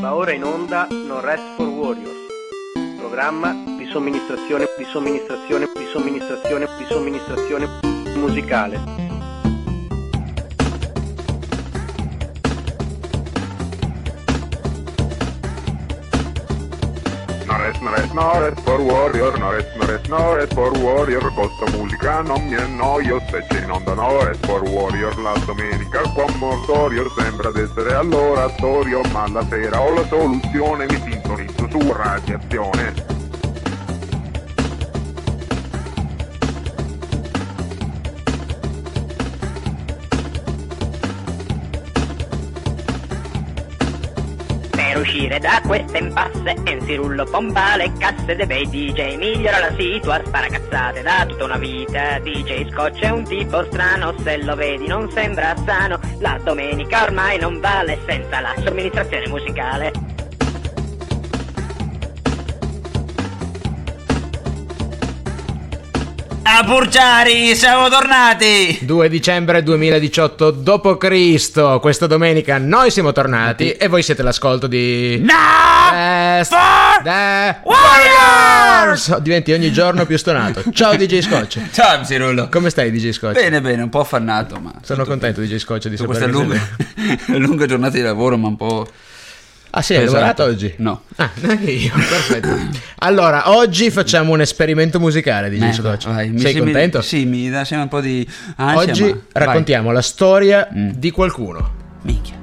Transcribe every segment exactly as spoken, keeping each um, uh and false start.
Va ora in onda No Rest for Warriors, programma di somministrazione, di somministrazione, di somministrazione, di somministrazione musicale. No rest, no rest, no rest for warrior, no rest, no rest, no rest for warrior, costa musica non mi annoio, se c'è in onda no rest for warrior, la domenica qua mortorio, sembra d'essere all'oratorio, ma la sera ho la soluzione, mi sintonizzo su radiazione. Per uscire da queste impasse, Enzirullo pompa le casse dei bei D J, migliora la situa, spara cazzate da tutta una vita. D J Scotch è un tipo strano, se lo vedi non sembra sano, la domenica ormai non vale senza la somministrazione musicale. A Purciari, siamo tornati! due dicembre duemiladiciotto dopo Cristo. Questa domenica noi siamo tornati e voi siete all'ascolto di No! Best For The Warriors! Oh, diventi ogni giorno più stonato. Ciao D J Scotch. Ciao Enzirullo. Come stai D J Scotch? Bene bene, un po' affannato, ma Sono contento D J Scotch di su sapere questa che lunga, sei- lunga giornata di lavoro, ma un po'. Ah sì, hai Esatto. lavorato oggi? No. Ah, neanche io, perfetto. Allora, oggi facciamo un esperimento musicale D J Eh, Scotch. vai, mi- Sei sì, contento? Mi, sì, mi dà sempre un po' di ansia. Oggi ma- vai. raccontiamo la storia Mm. di qualcuno. Minchia.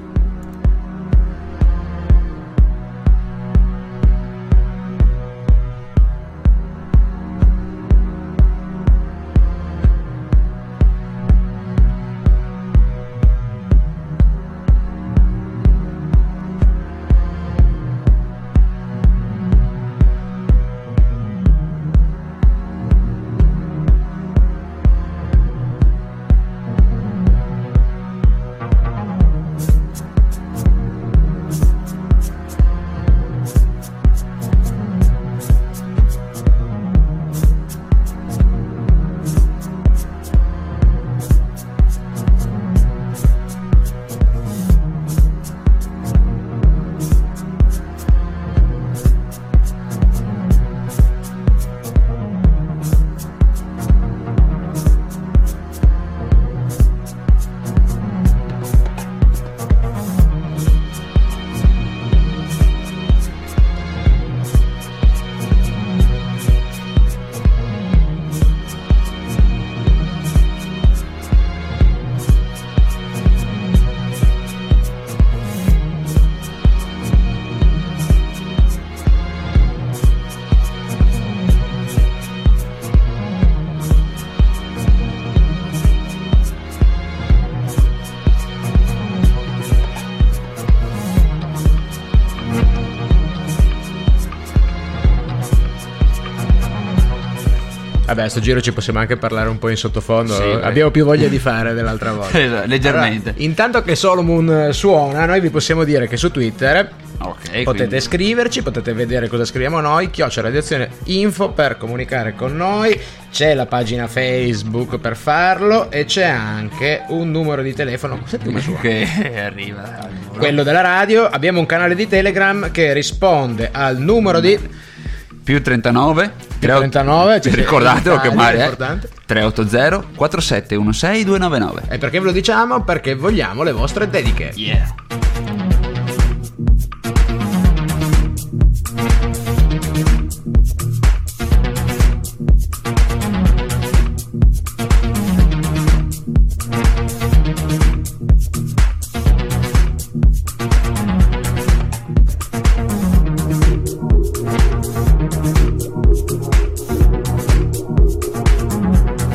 Vabbè, a sto giro ci possiamo anche parlare un po' in sottofondo. Sì, beh. Abbiamo più voglia di fare dell'altra volta. Esatto, leggermente. Allora, intanto che Solomon suona, noi vi possiamo dire che su Twitter Ok, potete quindi- scriverci, potete vedere cosa scriviamo noi, chiocciola radiazione info per comunicare con noi, c'è la pagina Facebook per farlo e c'è anche un numero di telefono, senti come suona, che arriva. quello della radio. Abbiamo un canale di Telegram che risponde al numero di Più trentanove più trentanove, ci ricordatelo che sei- magari è è importante. tre otto zero quattro sette uno sei due nove nove. E perché ve lo diciamo? Perché vogliamo le vostre dediche. Yeah.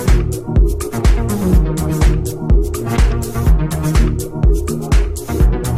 No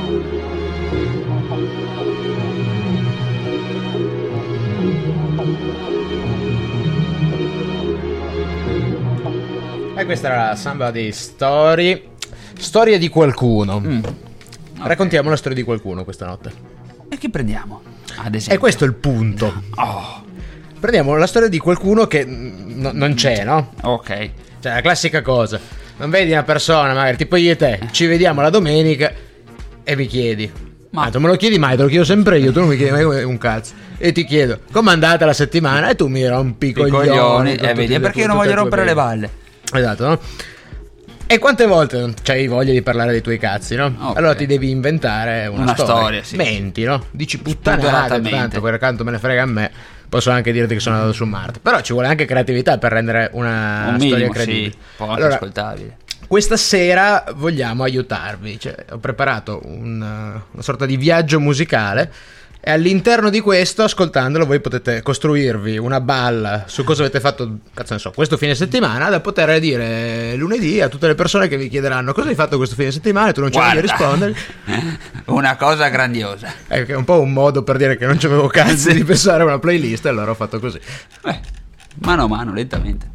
E questa era la Somebody Story. Storia di qualcuno. Mm. Okay. Raccontiamo la storia di qualcuno questa notte. E chi prendiamo? Ad esempio. E questo è il punto. Oh. Prendiamo la storia di qualcuno che n- non c'è, no? Ok. Cioè, la classica cosa. Non vedi una persona, magari tipo io e te, ci vediamo la domenica e mi chiedi. Ma Ma tu me lo chiedi mai, te lo chiedo sempre io, tu non mi chiedi mai un cazzo. E ti chiedo, com'è andata la settimana? E tu mi rompi i coglioni. coglioni. con Eh, tutti vedi, è le- perché io non tutte voglio le tue rompere le belle. balle. Esatto, no? E quante volte non c'hai voglia di parlare dei tuoi cazzi, no? Ok. Allora ti devi inventare una, Una storia. storia, sì. Menti, no? Dici puttanate, Spudoratamente. tanto quel canto me ne frega a me. Posso anche dirti che sono andato su Marte. Però ci vuole anche creatività per rendere una Un storia minimo, credibile. sì. Poi anche Allora, ascoltabile. questa sera vogliamo aiutarvi, cioè, ho preparato un, una sorta di viaggio musicale e all'interno di questo, ascoltandolo, voi potete costruirvi una balla su cosa avete fatto, cazzo ne so, questo fine settimana, da poter dire lunedì a tutte le persone che vi chiederanno cosa hai fatto questo fine settimana e tu non ci vuoi Guarda. rispondere. Una cosa grandiosa. È che è un po' un modo per dire che non c'avevo cazzo di pensare a una playlist e allora ho fatto così. Eh, mano a mano, lentamente.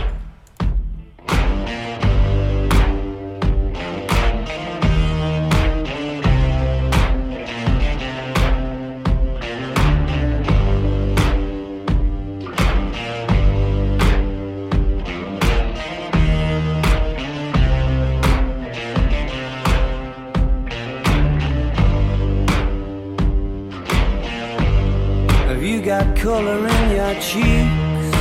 Have you got color in your cheeks?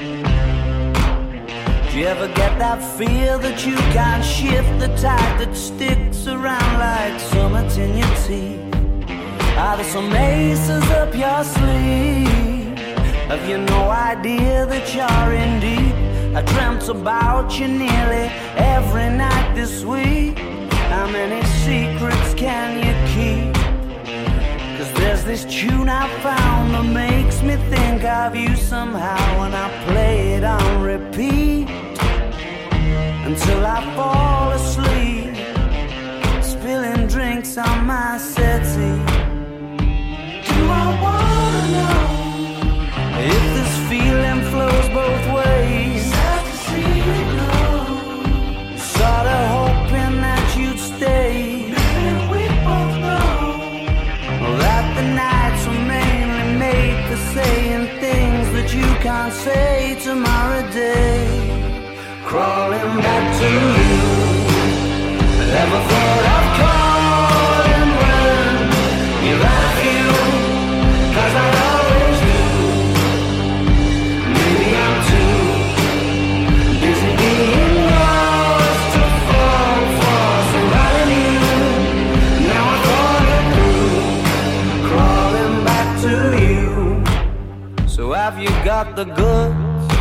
Do you ever get that feel that you can't shift, the tide that sticks around like summits in your teeth? Are there some aces up your sleeve? Have you no idea that you're in deep? I dreamt about you nearly every night this week. How many secrets can you keep? Cause there's this tune I found that makes me think of you somehow, and I play it on repeat until I fall asleep, spilling drinks on my settee. Do I wanna know if this feeling flows both ways? Sad to see you go. Sorta hoping that you'd stay. Maybe we both know that the nights were mainly made for saying things that you can't say tomorrow day. Crawling back to you, never thought of calling when you've had a few, cause I always do. Maybe I'm too busy being lost to fall for somebody new. Now I thought it through, crawling back to you. So have you got the goods?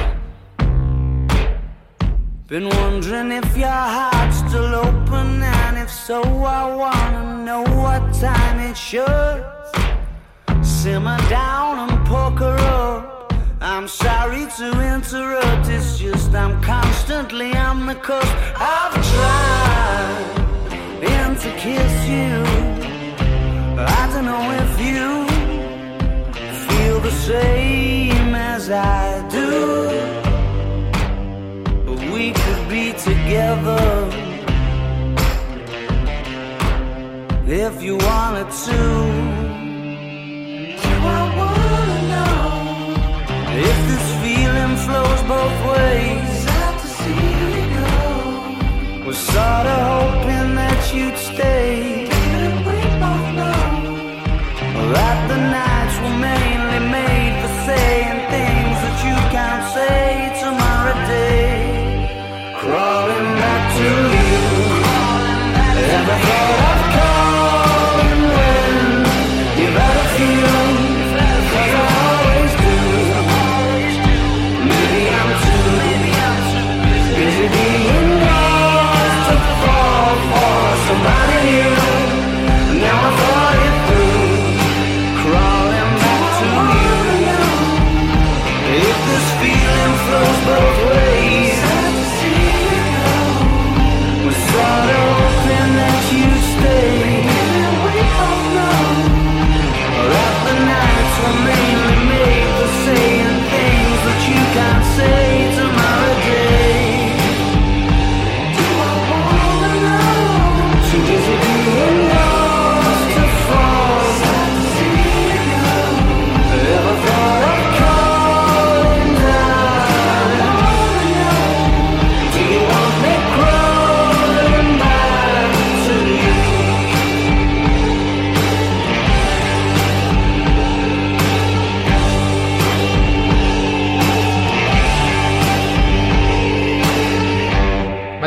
Been wondering if your heart's still open, and if so, I wanna know what time it should. Simmer down and poker up. I'm sorry to interrupt, it's just I'm constantly on the cusp. I've tried been to kiss you. I don't know if you feel the same as I do. We could be together if you wanted to. Do I wanna know if this feeling flows both ways? Sad to see you go. Was sorta hoping that you'd stay. Didn't we both know that the nights were mainly made for saying things that you can't say tomorrow day? Crawling back to you, never thought of calling when you've had a few, cause I always do. Maybe I'm too busy being lost to fall for somebody new.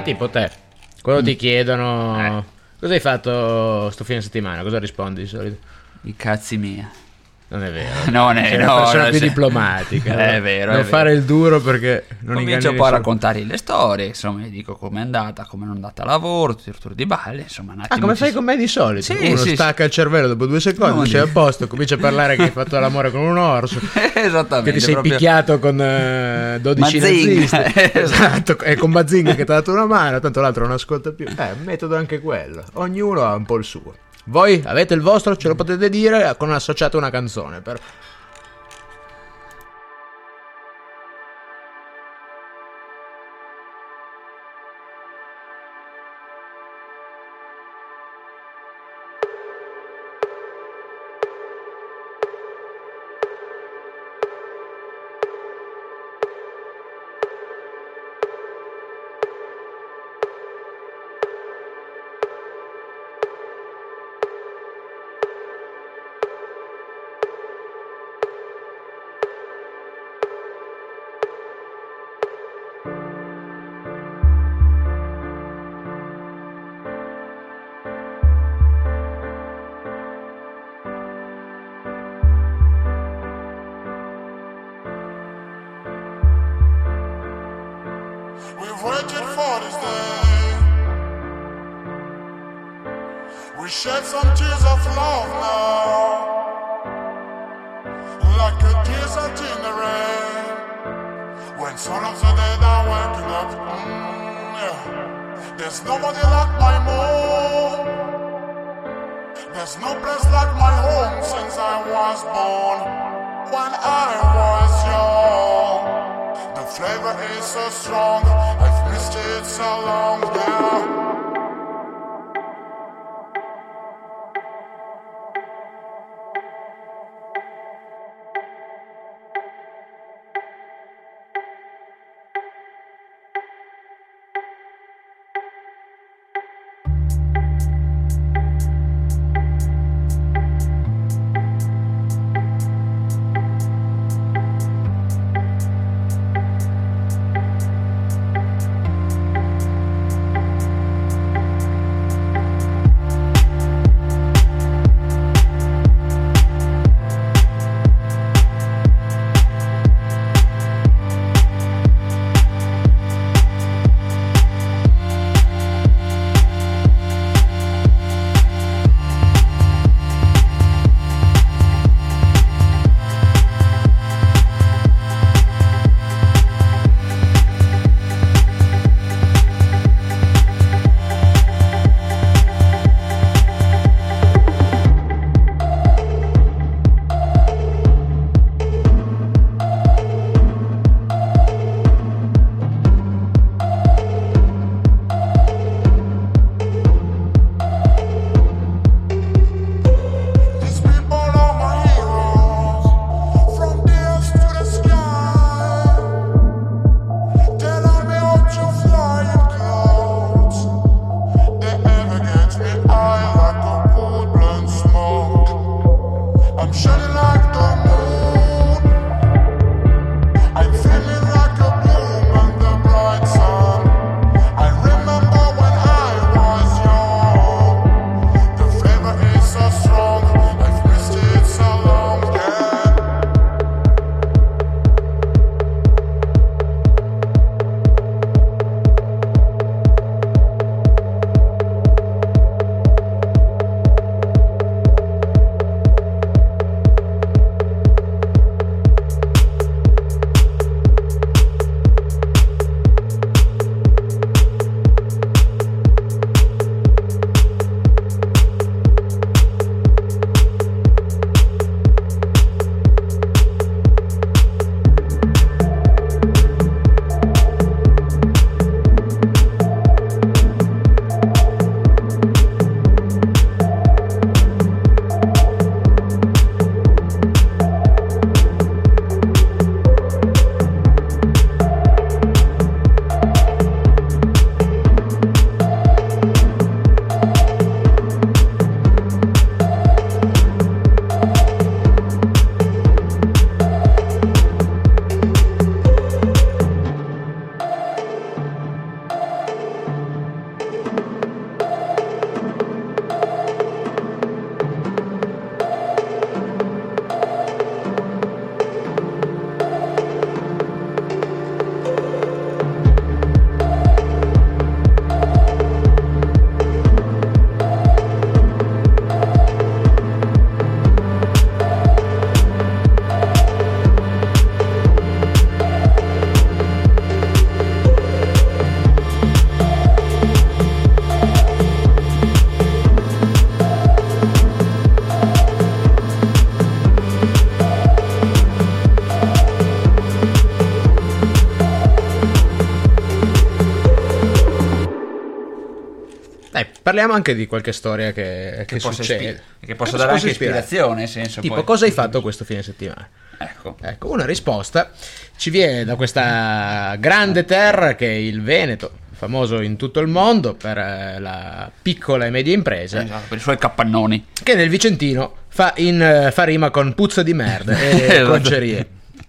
tipo te, quando Mm. ti chiedono cosa hai fatto sto fine settimana, cosa rispondi di solito? I cazzi miei. Non è vero. Non è, Sei no, una persona no, più sì. diplomatica. È no? vero, Non è fare vero. il duro perché non Comincio inganni un po' a nessuno. raccontare le storie, insomma, gli dico com'è andata, come non è andata a lavoro, tutti i tour di balle, insomma, un attimo. Ah, come ci fai si- con me di solito? Sì, Uno sì, stacca il cervello dopo due secondi, Non sei a dire. posto, comincia a parlare che hai fatto l'amore con un orso, Esattamente. che ti sei proprio- picchiato con eh, dodici Mazinga. nazisti. Esatto, e con Mazinga che ti ha dato una mano, tanto l'altro non ascolta più. Eh, un metodo anche quello. Ognuno ha un po' il suo. Voi avete il vostro, ce lo potete dire con associato una canzone. Per... We've waited for this day. We shed some tears of love now, like a desert in the rain. When some of the dead are waking up, mm, yeah. There's nobody like my moon. There's no place like my home since I was born. When I was young. The flavor is so strong, I've missed it so long now. Parliamo anche di qualche storia che, che, che possa, succede. ispi- che possa Che dare possa anche ispirare. ispirazione, nel senso, Tipo, poi. cosa hai fatto questo fine settimana? Ecco. Ecco, una risposta ci viene da questa grande terra che è il Veneto, famoso in tutto il mondo per eh, la piccola e media impresa, Esatto, per i suoi capannoni. che nel Vicentino fa, in, eh, fa rima con puzza di merda e Esatto. concerie.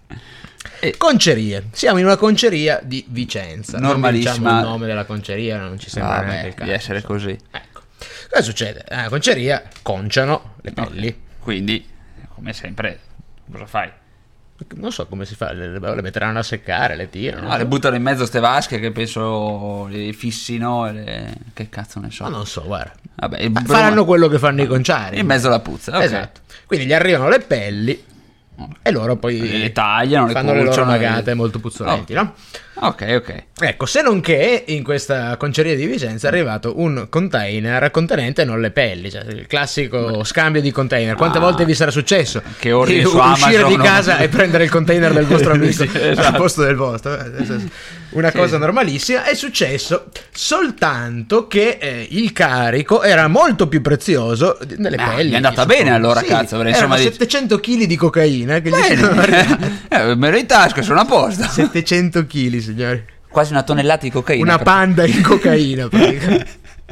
E- Concerie, siamo in una conceria di Vicenza. Non Normalissima. diciamo il nome della conceria, non ci sembra Vabbè, neanche il caso. di essere così. Ecco, cosa succede? Alla conceria conciano le pelli. Quindi, come sempre, cosa fai? Non so come si fa, le, le metteranno a seccare, le tirano. No, le buttano in mezzo ste vasche che penso le fissino e le... che cazzo ne so. Ma non so, guarda. Vabbè, il Ma bruma- faranno quello che fanno i conciari. in mezzo alla puzza, ok. Esatto. Quindi gli arrivano le pelli e loro poi Le tagliano, le fanno le loro cuciono, magate le- molto puzzolenti, Oh. no? Ok, ok. Ecco, se non che in questa conceria di Vicenza è arrivato un container contenente non le pelli, cioè il classico scambio di container. Quante Ah. volte vi sarà successo Che ordini di su uscire Amazon, di no? casa e prendere il container del vostro amico Sì, esatto. al posto del vostro? Eh, nel senso, Una Sì, cosa sì. normalissima. È successo soltanto che eh, il carico era molto più prezioso delle Ah, pelli. gli è andata suppongo. bene allora, Sì, cazzo, perché erano insomma dici- settecento chili di cocaina che gli sono arrivati. Bene. Eh, me lo in tasca, sono a posto. settecento chili, signori. Quasi una tonnellata di cocaina. Una per- panda in cocaina, praticamente.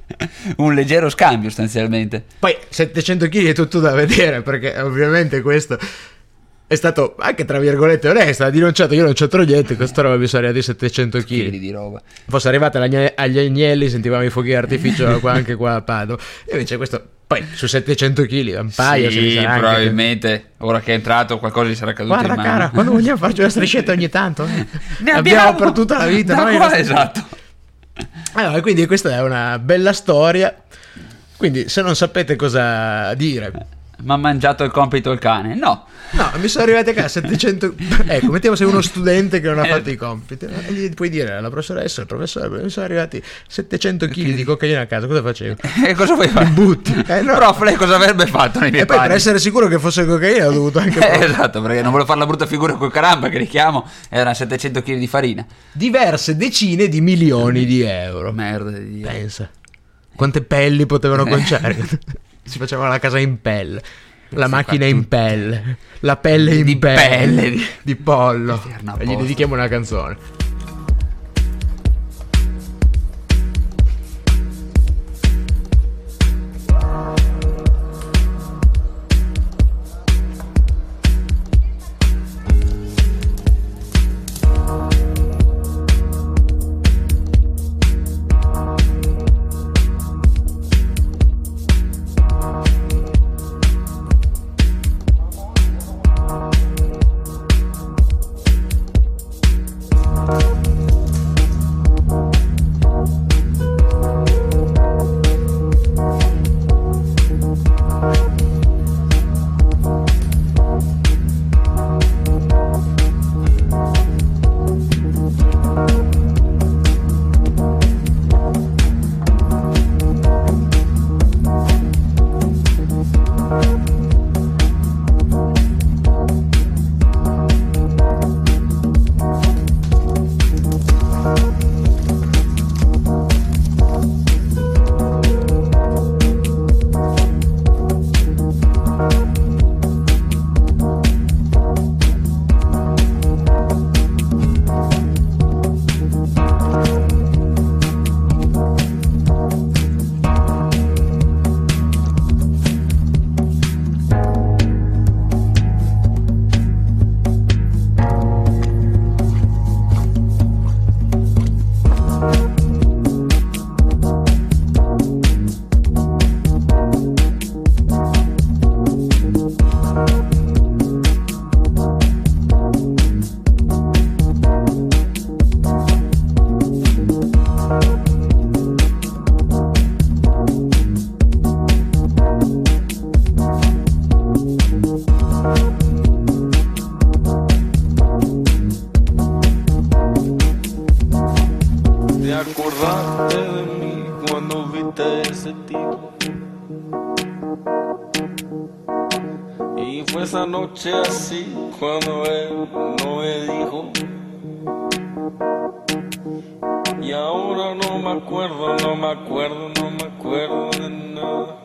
Un leggero scambio sostanzialmente. Poi settecento chili è tutto da vedere, perché ovviamente questo è stato anche tra virgolette onesto, ha denunciato io non c'entro niente, questa roba mi sono arrivati settecento Chili chili. di roba. Fosse arrivata l'agn- agli agnelli, sentivamo i fuochi d'artificio qua- anche qua a Padova. E invece questo, poi su settecento chili, un paio se ne Sì, sarà anche. probabilmente ora che è entrato qualcosa gli sarà caduto Guarda in mano. cara, quando vogliamo farci una striscetta ogni tanto? eh? Ne abbiamo per tutta la vita. Da noi qua, la- esatto. Allora, quindi questa è una bella storia. Quindi se non sapete cosa dire, Ma ha mangiato il compito il cane? No. no, mi sono arrivati a casa settecento. Ecco, mettiamo sei uno studente che non ha fatto i compiti, e gli puoi dire alla professoressa, al professore, mi sono arrivati settecento chili di cocaina a casa, cosa facevo? E cosa vuoi fare? butti. Eh, no. Prof, lei cosa avrebbe fatto nei miei E poi per panni? essere sicuro che fosse cocaina ho dovuto anche Eh, provare. esatto, perché non volevo fare la brutta figura col caramba che richiamo, erano settecento chili di farina. diverse decine di milioni di euro. Merda di Dio. Pensa quante pelli potevano conciare. Si faceva la casa in pelle, la macchina in pelle, la pelle in Di pelle, pelle, di- di pollo. Eterna E gli posta. dedichiamo una canzone. Te acordaste de mí cuando viste ese tipo. Y fue esa noche así cuando él no me dijo. Y ahora no me acuerdo, no me acuerdo, no me acuerdo. acuerdo de nada.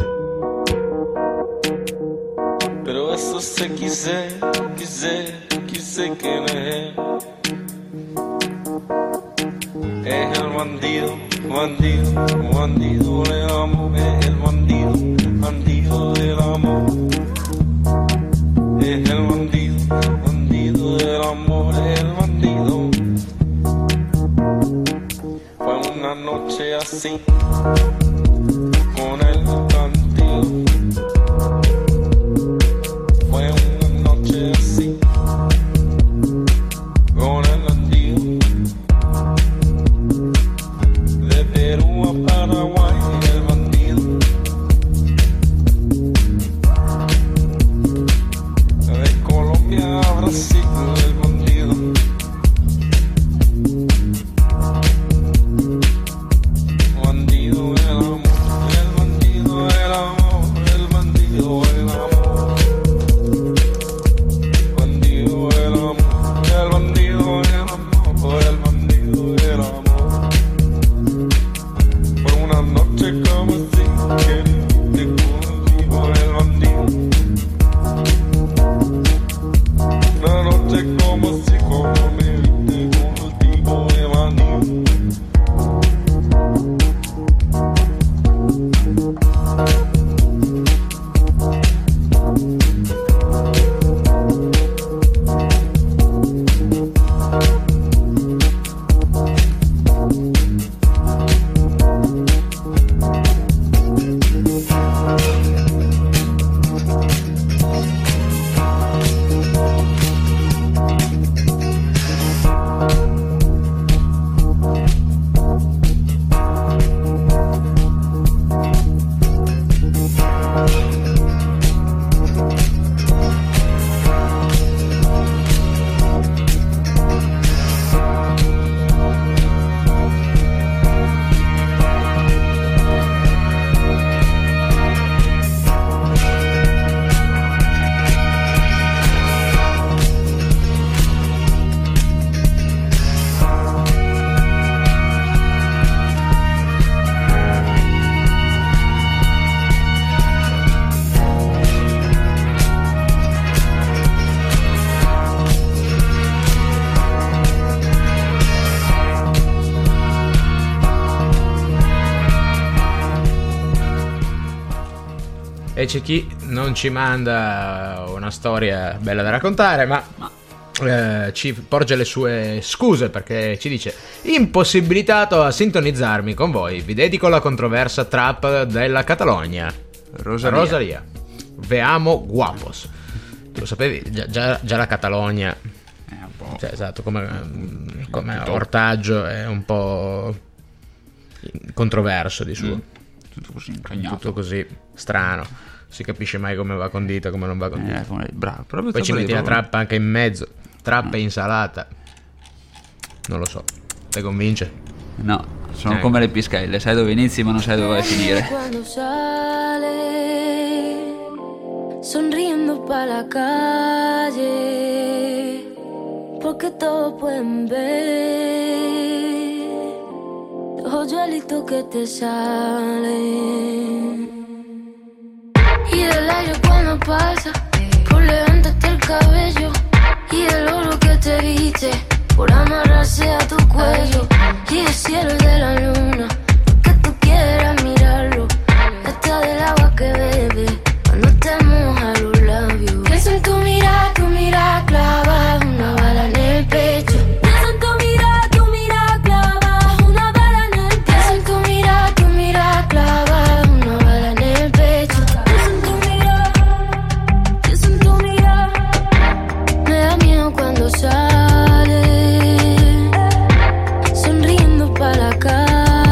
Pero eso sé, quise, quise, quise que no es él. Es el bandido, bandido, bandido del amor. Es el bandido, bandido del amor. Es el bandido, bandido del amor. Es el bandido. Fue una noche así, con el bandido. Fue una noche así, con el bandido. De Perú a Paraguay, el bandido. De Colombia a Brasil, el bandido. Bandido del amor, el bandido del amor, el bandido del amor. Bandido del amor, el bandido del amor, el bandido del amor. Por una noche como así, quererte contigo, el bandido. Una noche como así, como me viste contigo, el bandido. E c'è chi non ci manda una storia bella da raccontare, ma eh, ci porge le sue scuse, perché ci dice: impossibilitato a sintonizzarmi con voi, vi dedico la controversa trap della Catalogna. Rosalia. Rosalia. Veamo guapos. Tu lo sapevi? Già, già, già la Catalogna, È un po'. cioè, esatto, come, come ortaggio è un po' controverso di suo. Mm. Tutto così incagnato. Tutto così strano, si capisce mai come va condita, come non va condita. Eh, come- bravo. Proprio Poi ci proprio metti la proprio- trappa anche in mezzo, trappa e insalata. Non lo so, ti convince? No, sono Eh. come le pischelle, sai dove inizi ma non sai dove vai a finire. Cuando sale sonriendo pa' la calle, porque todos pueden ver los hoyuelitos que te salen. Y del aire cuando pasa por levantarte el cabello, y del oro que te viste por amarrarse a tu cuello, y el cielo y de la luna, que tú quieras mirarlo, hasta del agua que bebe cuando te moja los labios. Pienso en tu mirada, tu mirada clava una bala en el pecho. Pienso en tu mirada, tu mirada clava una bala en el pecho. Pienso en tu mirada, tu mirada clava una bala en el pecho. Pienso en tu mirada, pienso en tu mirada. Me da miedo cuando sale sonriendo pa' la calle.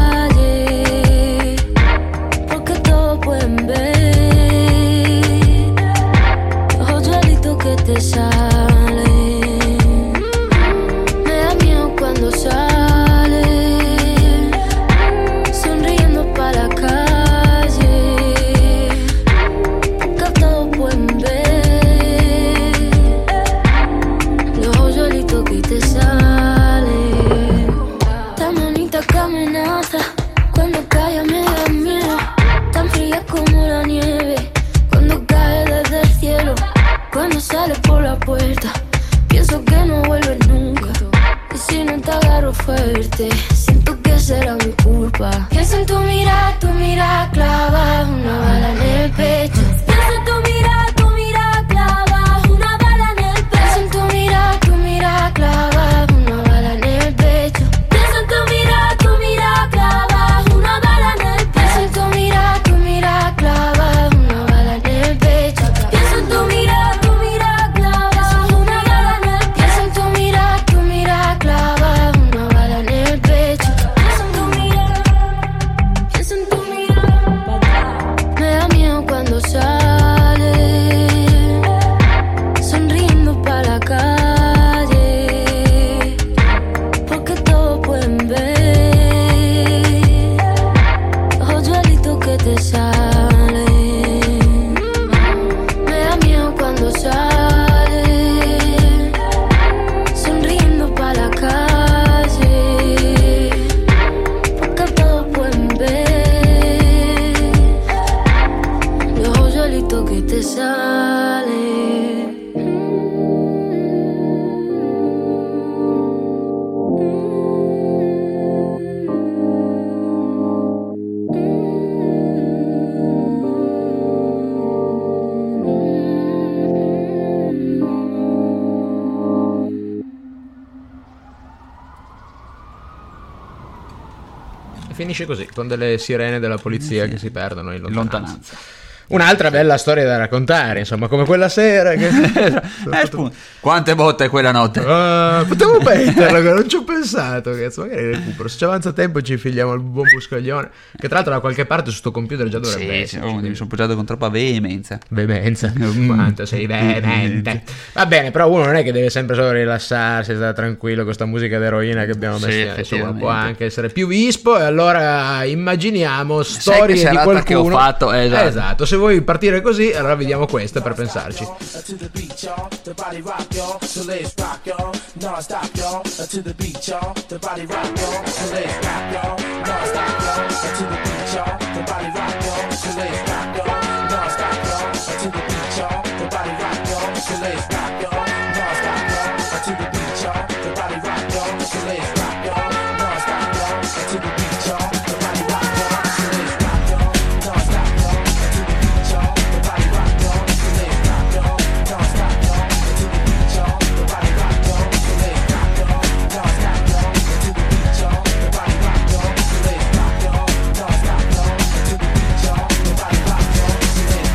finisce così, con delle sirene della polizia sì, che sì. si perdono in In lontananza. lontananza. Un'altra bella storia da raccontare, insomma, come quella sera che... Eh, spunto. Quante botte quella notte? Uh, potevo metterla, non ci ho pensato, cazzo, magari recupero. Se ci avanza tempo ci infiliamo il buon buscaglione, che tra l'altro da qualche parte su sto computer già dovrebbe Sì, sì, esserci, oh, mi quindi- sono poggiato con troppa veemenza. Veemenza, quanto sei veemente. Va bene, però uno non è che deve sempre solo rilassarsi, stare tranquillo con questa musica d'eroina che abbiamo Sì, messo, insomma, effettivamente. può anche essere più vispo. E allora immaginiamo Sai che storie di serata qualcuno che ho fatto? Eh, esatto. Esatto, se vuoi partire così, allora vediamo queste per pensarci. To the beat, y'all, the body rock, y'all, so let's rock, y'all, non-stop, y'all, to the beat, y'all, the body rock, y'all, so let's rock, y'all, non-stop, y'all, to the beat, y'all, the body rock, y'all, so let's rock, y'all, non-stop, y'all, to the beat, y'all, the body rock, y'all, so let's rock, y'all, non-stop, y'all, to the beat, y'all, the body rock, y'all, so let's rock, y'all, non-stop, y'all, to the beat, y'all, the body rock, y'all, so let's rock, y'all, non-stop, y'all, to the beat, y'all, the body rock, y'all, so let's rock, y'all, non-stop, y'all, to the beat, y'all, the body rock, y'all, so let's rock, y'all, non-stop, y'all, to the beat, y'all, the body rock, y'all, so let's rock, y'all, non-stop, y'all, to the beat, y'all, the body rock, y'all, so let's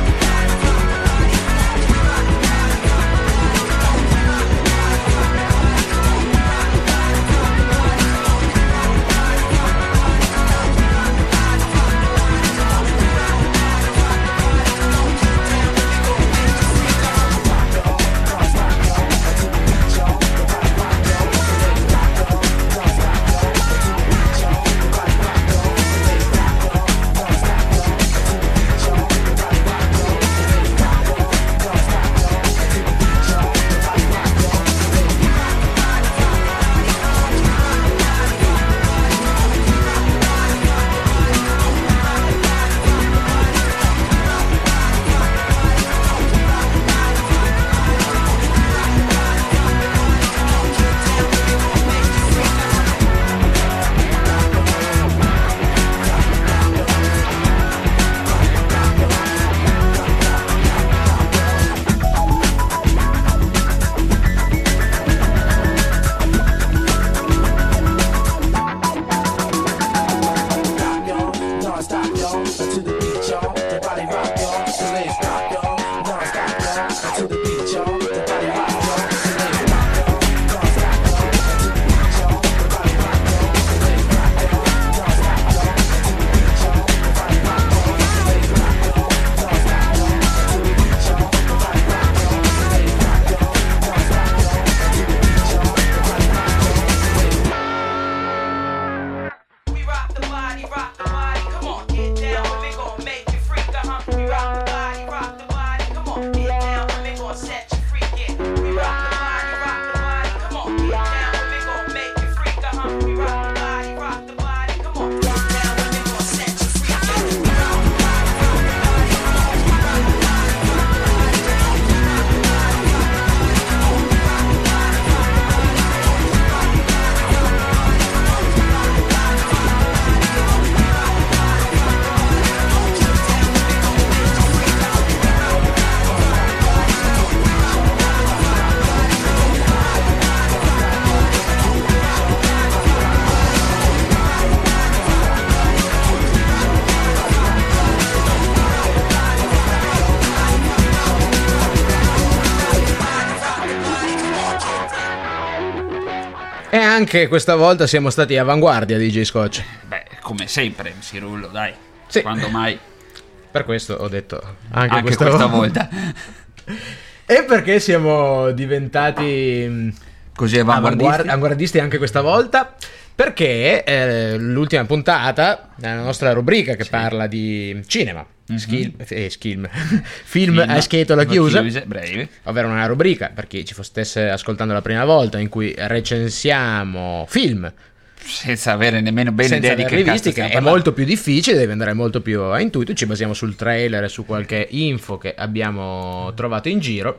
E anche questa volta siamo stati avanguardia di D J Scotch. Beh, come sempre, Cirullo, dai. Sì. Quando mai? Per questo ho detto anche, Anche questa, questa volta. volta. E perché siamo diventati mh, Così avanguardisti. avanguard- avanguardisti anche questa volta? Perché eh, l'ultima puntata della nostra rubrica che parla di cinema, Mhm. skill, eh, skill, film a schetola chiusa, chiuse, brevi. ovvero una rubrica, per chi ci stesse ascoltando la prima volta, in cui recensiamo film Senza avere nemmeno bene senza idea di averli che cazzo visti, che stiamo è parlando. molto più difficile, deve andare molto più a intuito. Ci basiamo sul trailer e su qualche info che abbiamo trovato in giro.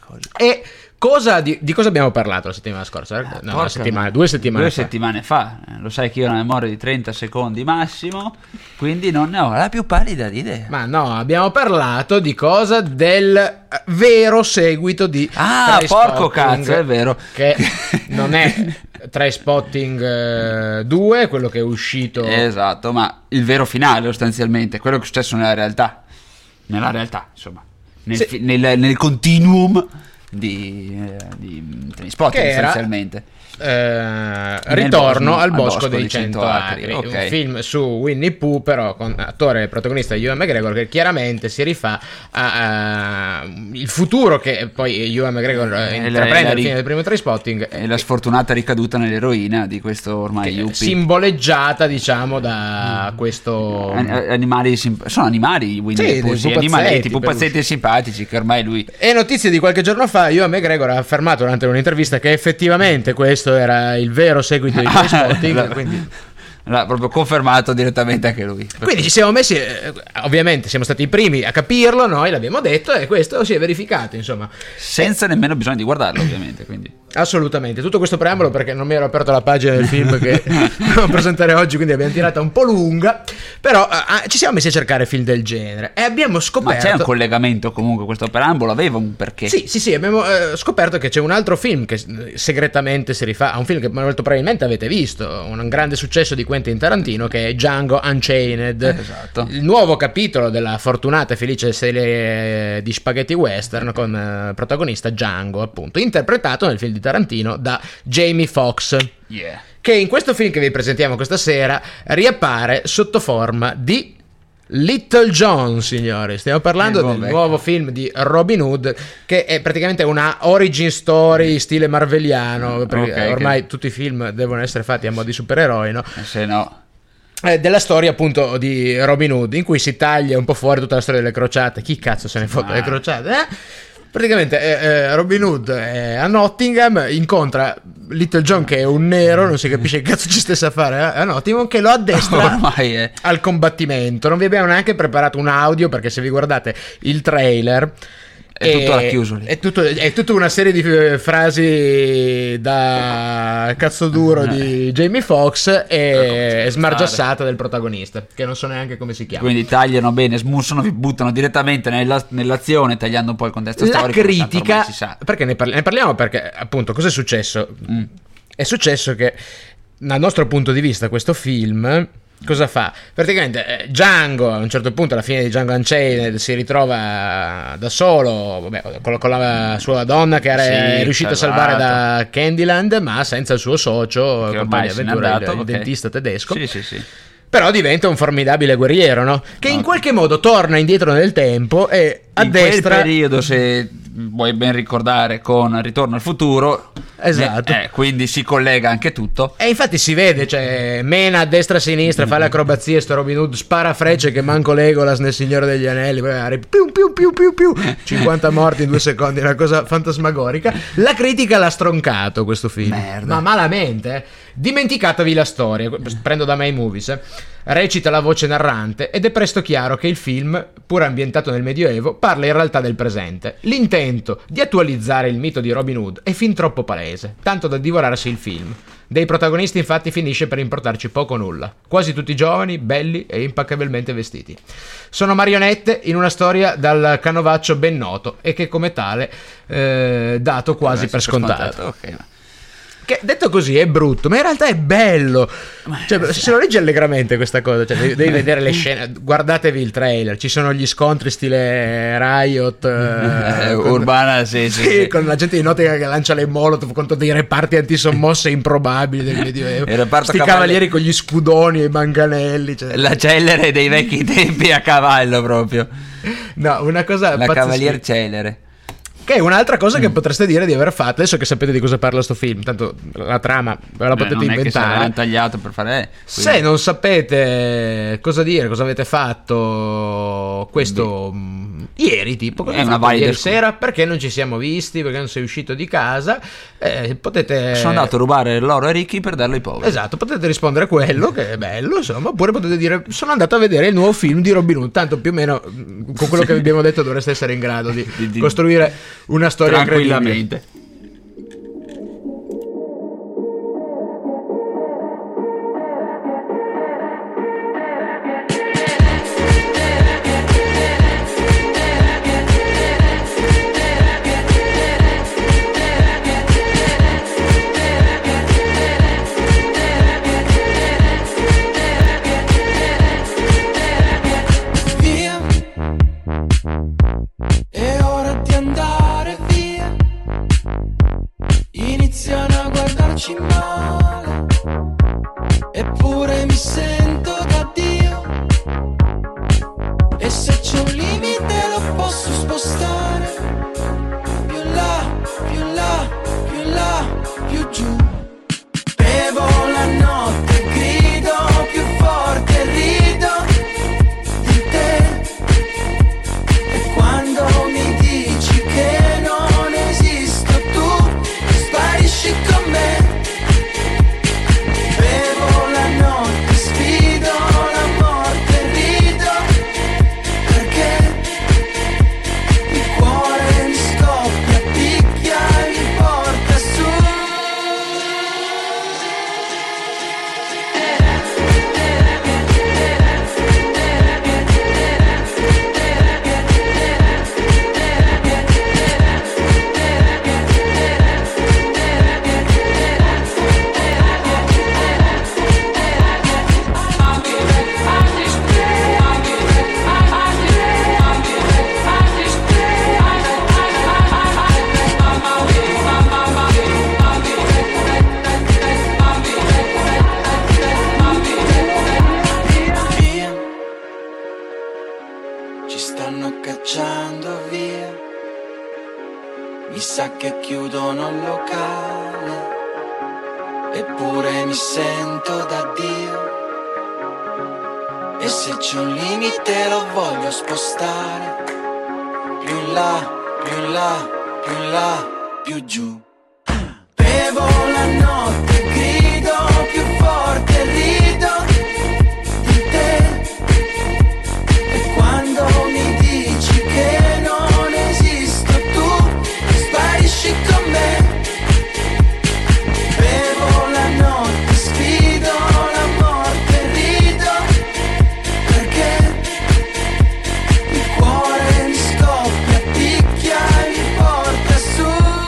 E cosa di, di cosa abbiamo parlato la settimana scorsa? No, Porca una settimana, me- due settimane due fa. settimane fa. Eh, Lo sai che io ho una memoria di trenta secondi massimo, quindi non ne ho la più pallida di idea. Ma no, abbiamo parlato di cosa? Del eh, vero seguito di Ah, Trainspotting, porco cazzo, è vero. che non è Trainspotting due, quello che è uscito. Esatto, ma il vero finale sostanzialmente, quello che è successo nella realtà, nella realtà, insomma, nel, sì. fi- nel, nel continuum di, eh, di Trainspotting sostanzialmente. Eh, ritorno bosco, al bosco, bosco dei dei cento cento acri, acri, ok. un film su Winnie Pooh, però con attore protagonista Ewan McGregor, che chiaramente si rifà al futuro che poi Ewan McGregor eh, intraprende alla fine del primo Trainspotting, e la sfortunata ricaduta nell'eroina di questo ormai yuppie, simboleggiata diciamo da mm. questo An- animali sim- sono animali Winnie sì, Pooh, sì, animaletti, pupazzetti simpatici che ormai lui. E notizie di qualche giorno fa, Ewan McGregor ha affermato durante un'intervista che effettivamente questo era il vero seguito di Trainspotting, quindi l'ha proprio confermato direttamente anche lui. Quindi ci siamo messi, eh, ovviamente siamo stati i primi a capirlo, noi l'abbiamo detto e questo si è verificato, insomma. Senza eh. nemmeno bisogno di guardarlo, ovviamente, quindi. Assolutamente, tutto questo preambolo perché non mi ero aperto la pagina del film che devo presentare oggi, quindi abbiamo tirata un po' lunga, però eh, ci siamo messi a cercare film del genere e abbiamo scoperto... Ma c'è un collegamento comunque, questo preambolo aveva un perché? Sì, sì, sì, abbiamo eh, scoperto che c'è un altro film che segretamente si rifà a un film che molto probabilmente avete visto, un grande successo di Quentin Tarantino, che è Django Unchained, esatto. Il nuovo capitolo della fortunata e felice serie di spaghetti western con eh, protagonista Django, appunto, interpretato nel film di Tarantino da Jamie Foxx, yeah. che in questo film che vi presentiamo questa sera riappare sotto forma di Little John, signori. Stiamo parlando del vecchio. nuovo film di Robin Hood, che è praticamente una origin story stile marveliano, perché Okay, ormai che... tutti i film devono essere fatti a mo' di supereroi, no? Eh, se no... Eh, della storia appunto di Robin Hood, in cui si taglia un po' fuori tutta la storia delle crociate. Chi cazzo se ne fotte delle crociate? Eh? Praticamente eh, eh, Robin Hood è a Nottingham, incontra Little John che è un nero, non si capisce che cazzo ci stesse a fare a, a Nottingham, che lo addestra ormai è... al combattimento. Non vi abbiamo neanche preparato un audio perché se vi guardate il trailer è tutto racchiuso lì. È, tutto, è tutta una serie di frasi da cazzo duro di Jamie Foxx e smargiassata del protagonista, che non so neanche come si chiama. Quindi tagliano bene, smussano, vi buttano direttamente nella, nell'azione, tagliando un po' il contesto la storico. La critica, si sa. Perché ne, parli- ne parliamo perché appunto cosa è successo? Mm. È successo che dal nostro punto di vista questo film... Cosa fa? Praticamente eh, Django a un certo punto alla fine di Django Unchained si ritrova da solo, vabbè, con, la, con la sua donna che era sì, è riuscito salvato. a salvare da Candyland, ma senza il suo socio, che compagno di avventura, andato, il, il okay. dentista tedesco. Sì, sì, sì. Però diventa un formidabile guerriero, no? Che no. in qualche modo torna indietro nel tempo e a in destra... quel periodo, se vuoi ben ricordare, con Ritorno al futuro, esatto, eh, quindi si collega anche tutto. E infatti si vede, cioè mena a destra e a sinistra, fa le acrobazie, sto Robin Hood spara frecce che manco Legolas nel Signore degli Anelli, piu piu piu piu piu, cinquanta morti in due secondi, una cosa fantasmagorica. La critica l'ha stroncato questo film. Merda. Ma malamente, eh. Dimenticatevi la storia, prendo da My Movies, eh. Recita la voce narrante ed è presto chiaro che il film, pur ambientato nel Medioevo, parla in realtà del presente. L'intento di attualizzare il mito di Robin Hood è fin troppo palese, tanto da divorarsi il film. Dei protagonisti infatti finisce per importarci poco o nulla, quasi tutti giovani, belli e impeccabilmente vestiti. Sono marionette in una storia dal canovaccio ben noto e che come tale eh, dato quasi per scontato. scontato. Okay. Che detto così è brutto, ma in realtà è bello. Cioè, se lo leggi allegramente questa cosa, cioè, devi, devi vedere le scene. Guardatevi il trailer, ci sono gli scontri stile Riot eh, eh, con, urbana, sì, sì, sì, sì, con la gente di Nottingham che lancia le molotov contro dei reparti antisommosse improbabili del Medioevo. Il reparto sti cavalli... cavalieri con gli scudoni e i manganelli, cioè. La celere dei vecchi tempi a cavallo proprio. No, una cosa la cavalier celere. Che è un'altra cosa che mm. potreste dire di aver fatto. Adesso che sapete di cosa parla sto film, tanto la trama ve la Beh, potete non inventare. È che se l'hanno tagliato per fare. Quindi... Se non sapete cosa dire, cosa avete fatto questo mh, ieri, tipo cosa è una ieri scu- sera, perché non ci siamo visti, perché non sei uscito di casa, eh, potete. Sono andato a rubare l'oro ai ricchi per darlo ai poveri. Esatto, potete rispondere a quello che è bello, insomma, oppure potete dire sono andato a vedere il nuovo film di Robin Hood. Tanto più o meno con quello che vi abbiamo detto dovreste essere in grado di, di, di costruire una storia tranquillamente. È ora di andare via. Iniziano a guardarci male, eppure mi sento da Dio. E se c'è un limite lo posso spostare. Più là, più là, più là, più giù. Bevo la notte, grido più forte, rido di te. E quando mi dici che non esisto tu, sparisci con me. Bevo la notte, sfido la morte, rido perché il cuore mi scoppia, picchia e mi porta su. Via, ci stanno cacciando via. Mi sa che chiudono il locale, eppure mi sento da Dio. E se c'è un limite lo voglio spostare. Più in là, più in là, più in là, più giù. Bevo la notte, grido più forte, rido di te. E quando mi dici che non esisto tu, sparisci con me. Bevo la notte, sfido la morte, rido perché il cuore mi scoppia, picchia e mi porta su.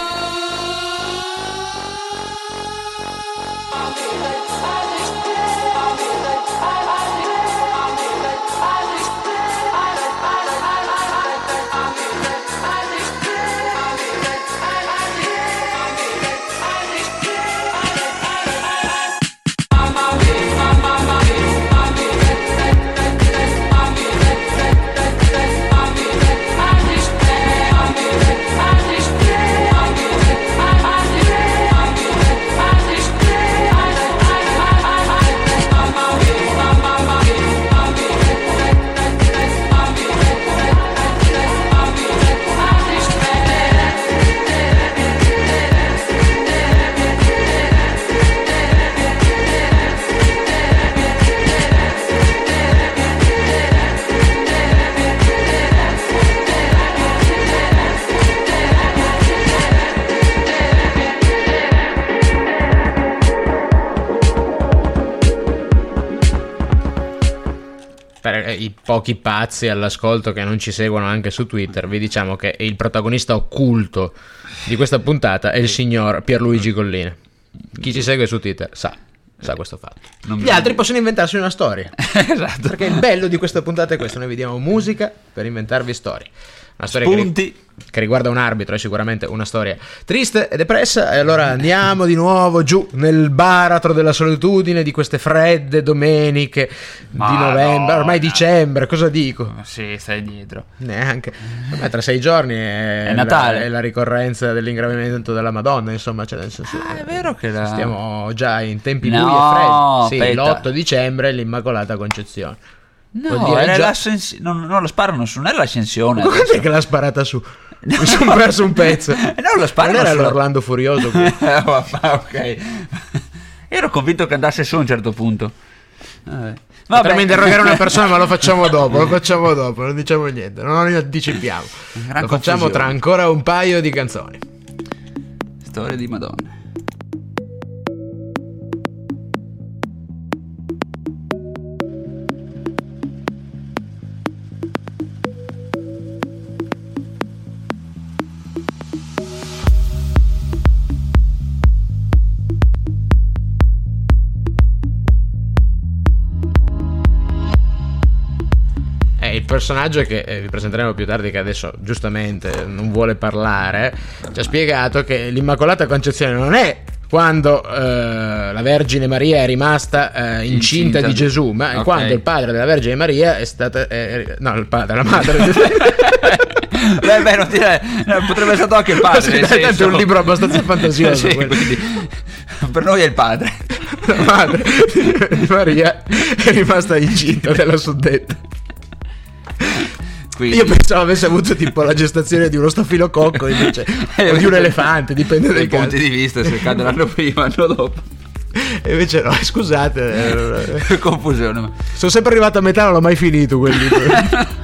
Per i pochi pazzi all'ascolto che non ci seguono anche su Twitter, vi diciamo che il protagonista occulto di questa puntata è il signor Pierluigi Collina. Chi ci segue su Twitter sa, sa questo fatto. Non Gli mi- altri possono inventarsi una storia. Esatto. Perché il bello di questa puntata è questo: noi vi diamo musica per inventarvi storie. Una storia che, ri- Spunti. che riguarda un arbitro è sicuramente una storia triste e depressa. E allora andiamo di nuovo giù nel baratro della solitudine di queste fredde domeniche di Madonna. novembre, ormai dicembre, cosa dico? Sì, stai dietro. Neanche. Vabbè, tra sei giorni è, È Natale. La, è la ricorrenza dell'ingravimento della Madonna, insomma, cioè nel senso, Ah, è vero che la... stiamo già in tempi No, bui e freddi. Sì, aspetta. l'otto dicembre è l'Immacolata Concezione. No, Vuol dire era già- l'ascensi- non, non lo sparano su, non è l'ascensione. Ma adesso. quando è che l'ha sparata su? Mi sono perso un pezzo. Eh, no, lo sparano Non era sulla- l'Orlando Furioso qui. Eh, vabbè, ok. Ero convinto che andasse su a un certo punto. Vabbè. Potremmo interrogare una persona, ma lo facciamo dopo. Lo facciamo dopo, non diciamo niente, non lo anticipiamo. Gran Lo facciamo confusione. tra ancora un paio di canzoni. Storia di Madonna. personaggio che eh, vi presenteremo più tardi, che adesso giustamente non vuole parlare, ci ha spiegato che l'Immacolata Concezione non è quando eh, la Vergine Maria è rimasta eh, incinta, incinta di Gesù, ma okay. quando il padre della Vergine Maria è stata eh, no, il padre, la madre beh, beh, non dire, potrebbe essere stato anche il padre, sì, senso... è un libro abbastanza fantasioso. Sì, quindi, per noi è il padre. La madre di Maria è rimasta incinta della suddetta. Quindi... Io pensavo avesse avuto tipo la gestazione di uno stafilococco invece o di un elefante, dipende dai punti di vista, se cade l'anno prima, l'anno dopo. E invece no, scusate, eh, confusione. Sono sempre arrivato a metà, non l'ho mai finito quel libro.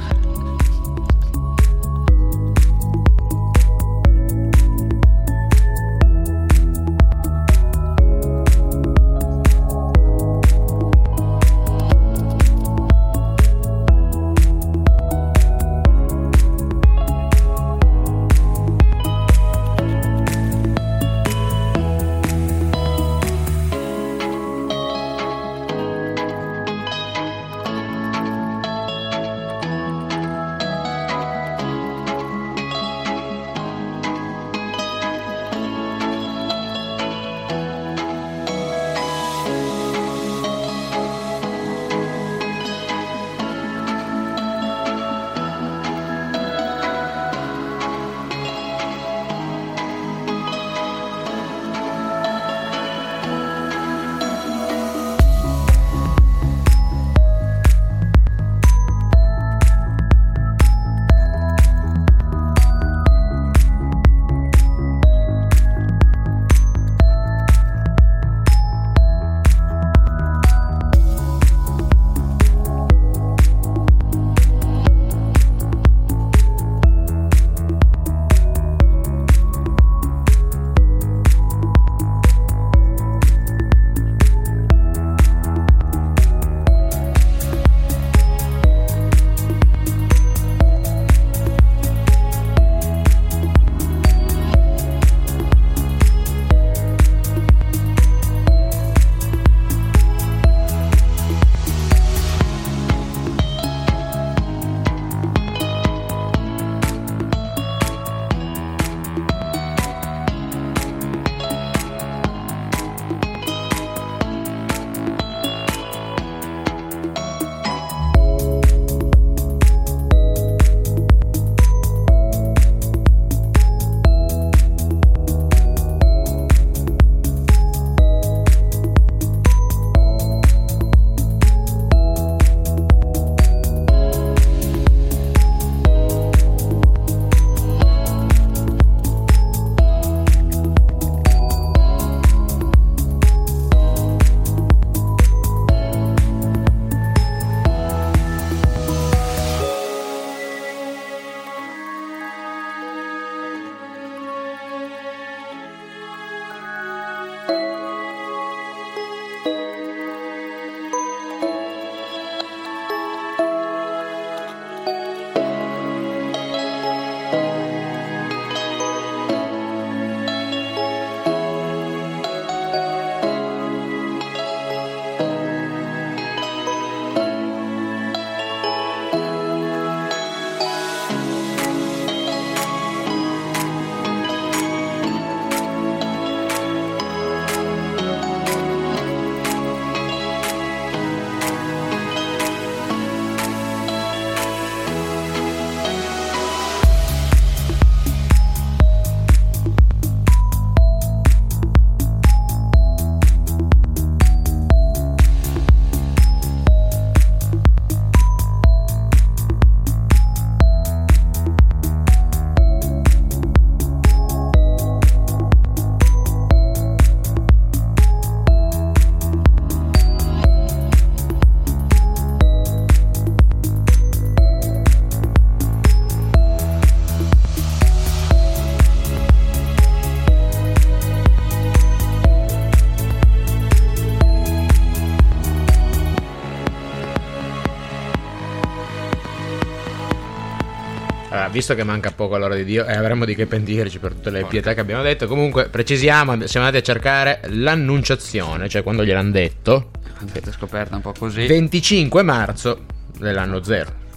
Allora, visto che manca poco all'ora di Dio e avremo di che pentirci per tutte le Porca. pietà che abbiamo detto, comunque precisiamo, siamo andati a cercare l'annunciazione, cioè quando gliel'hanno detto, avete scoperto un po' così, venticinque marzo dell'anno zero.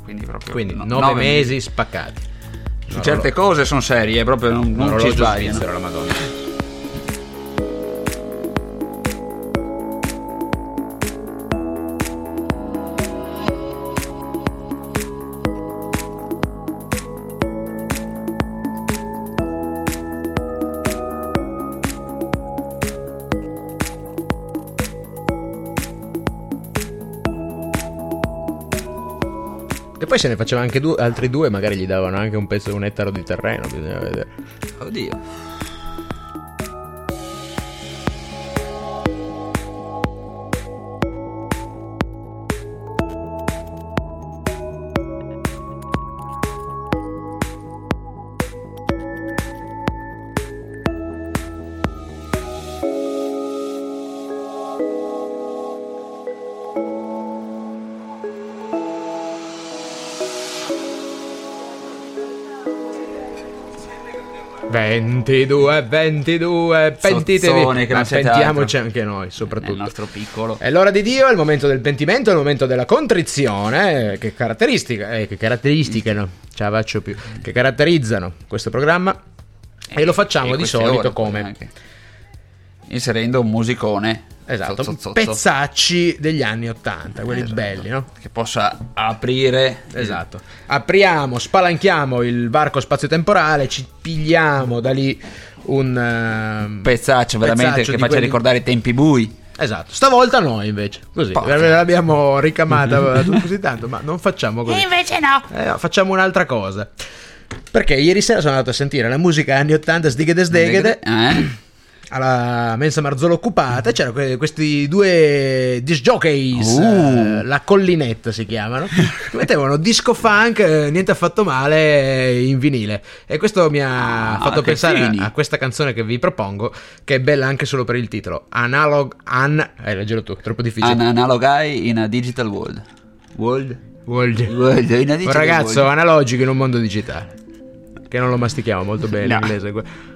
quindi proprio Quindi no- nove mesi spaccati. Su certe cose sono serie, proprio non, non ci sbagliano. La Madonna. E poi se ne faceva anche due, altri due, magari gli davano anche un pezzo, un ettaro di terreno, bisogna vedere. Oddio. ventidue, ventidue, pentitevi. Sozzone, che non Ma siete pentiamoci altro. anche noi, soprattutto. Nel nostro piccolo. È l'ora di Dio, è il momento del pentimento, è il momento della contrizione, eh, che caratteristica, eh, che caratteristiche, no? Ce la faccio più, che caratterizzano questo programma. E lo facciamo E di queste solito ore, come? anche. Inserendo un musicone. Esatto, Zozzo, zozzo. pezzacci degli anni ottanta, quelli Esatto. belli, no? Che possa aprire. Esatto. Apriamo, spalanchiamo il varco spazio-temporale, ci pigliamo da lì un Un pezzaccio veramente pezzaccio che di faccia quelli- ricordare i tempi bui. Esatto, stavolta noi invece, così, Porca. l'abbiamo ricamata così tanto, ma non facciamo così. E invece no. Eh, no, facciamo un'altra cosa. Perché ieri sera sono andato a sentire la musica anni ottanta, sdighede sdeghede, Eh? alla mensa Marzolo occupata, c'erano que- questi due disc jockeys, Uh. eh, la collinetta si chiamano, che mettevano disco funk, eh, niente affatto male, eh, in vinile, e questo mi ha Ah, fatto che pensare fini. a, a questa canzone che vi propongo, che è bella anche solo per il titolo, Analog An... eh, leggilo tu, troppo difficile. An analog eye in a digital world. World? World. World, in a Un digital ragazzo world. analogico in un mondo digitale, che non lo mastichiamo molto bene No. in inglese.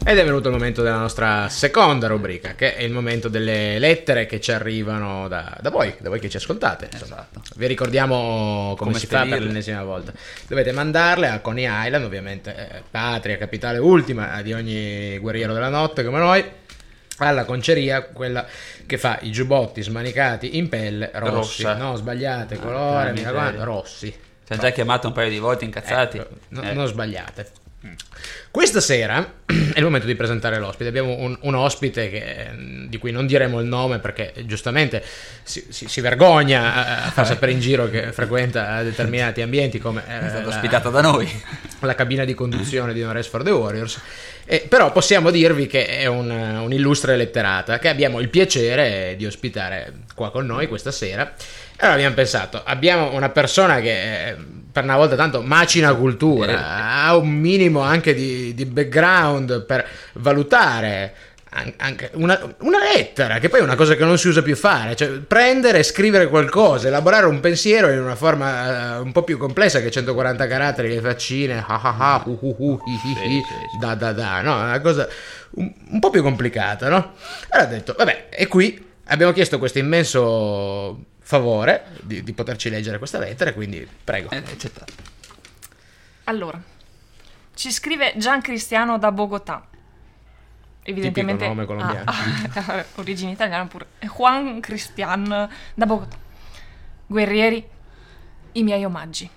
Ed è venuto il momento della nostra seconda rubrica, che è il momento delle lettere che ci arrivano da, da voi, da voi che ci ascoltate. Esatto. Vi ricordiamo come, Come si fa per spedirle. l'ennesima volta. Dovete mandarle a Coney Island, ovviamente eh, patria, capitale ultima di ogni guerriero della notte come noi, alla conceria, quella che fa i giubbotti smanicati in pelle rossi. Rossa. No, sbagliate, Ah, colore, ah, mi raccomando, miseria. rossi. Ci hanno già chiamato un paio di volte incazzati. Ecco, no- Eh. non sbagliate. Questa sera è il momento di presentare l'ospite. Abbiamo un, un ospite che, di cui non diremo il nome perché giustamente si, si- si vergogna a, a far sapere in giro che frequenta determinati ambienti come eh, È stato la- ospitato da noi. la cabina di conduzione di No Rest for the Warriors. Eh, però possiamo dirvi che è un, un'illustre letterata che abbiamo il piacere di ospitare qua con noi questa sera. Allora abbiamo pensato, abbiamo una persona che eh, per una volta tanto macina cultura, ha un minimo anche di, di background per valutare an- anche una, una lettera, che poi è una cosa che non si usa più fare, cioè prendere e scrivere qualcosa, elaborare un pensiero in una forma eh, un po' più complessa che centoquaranta caratteri, le faccine, ah ah ah, uh, uh, uh, hi, hi, hi, da da da, no, è una cosa un, un po' più complicata, no? Allora ho detto, vabbè, e qui abbiamo chiesto questo immenso favore di, di poterci leggere questa lettera, quindi prego. Eh, accettato. Allora, ci scrive Gian Cristiano da Bogotà. Evidentemente Tipico nome colombiano. Ah, ah, origine italiana pure. Juan Cristian da Bogotà. Guerrieri, i miei omaggi.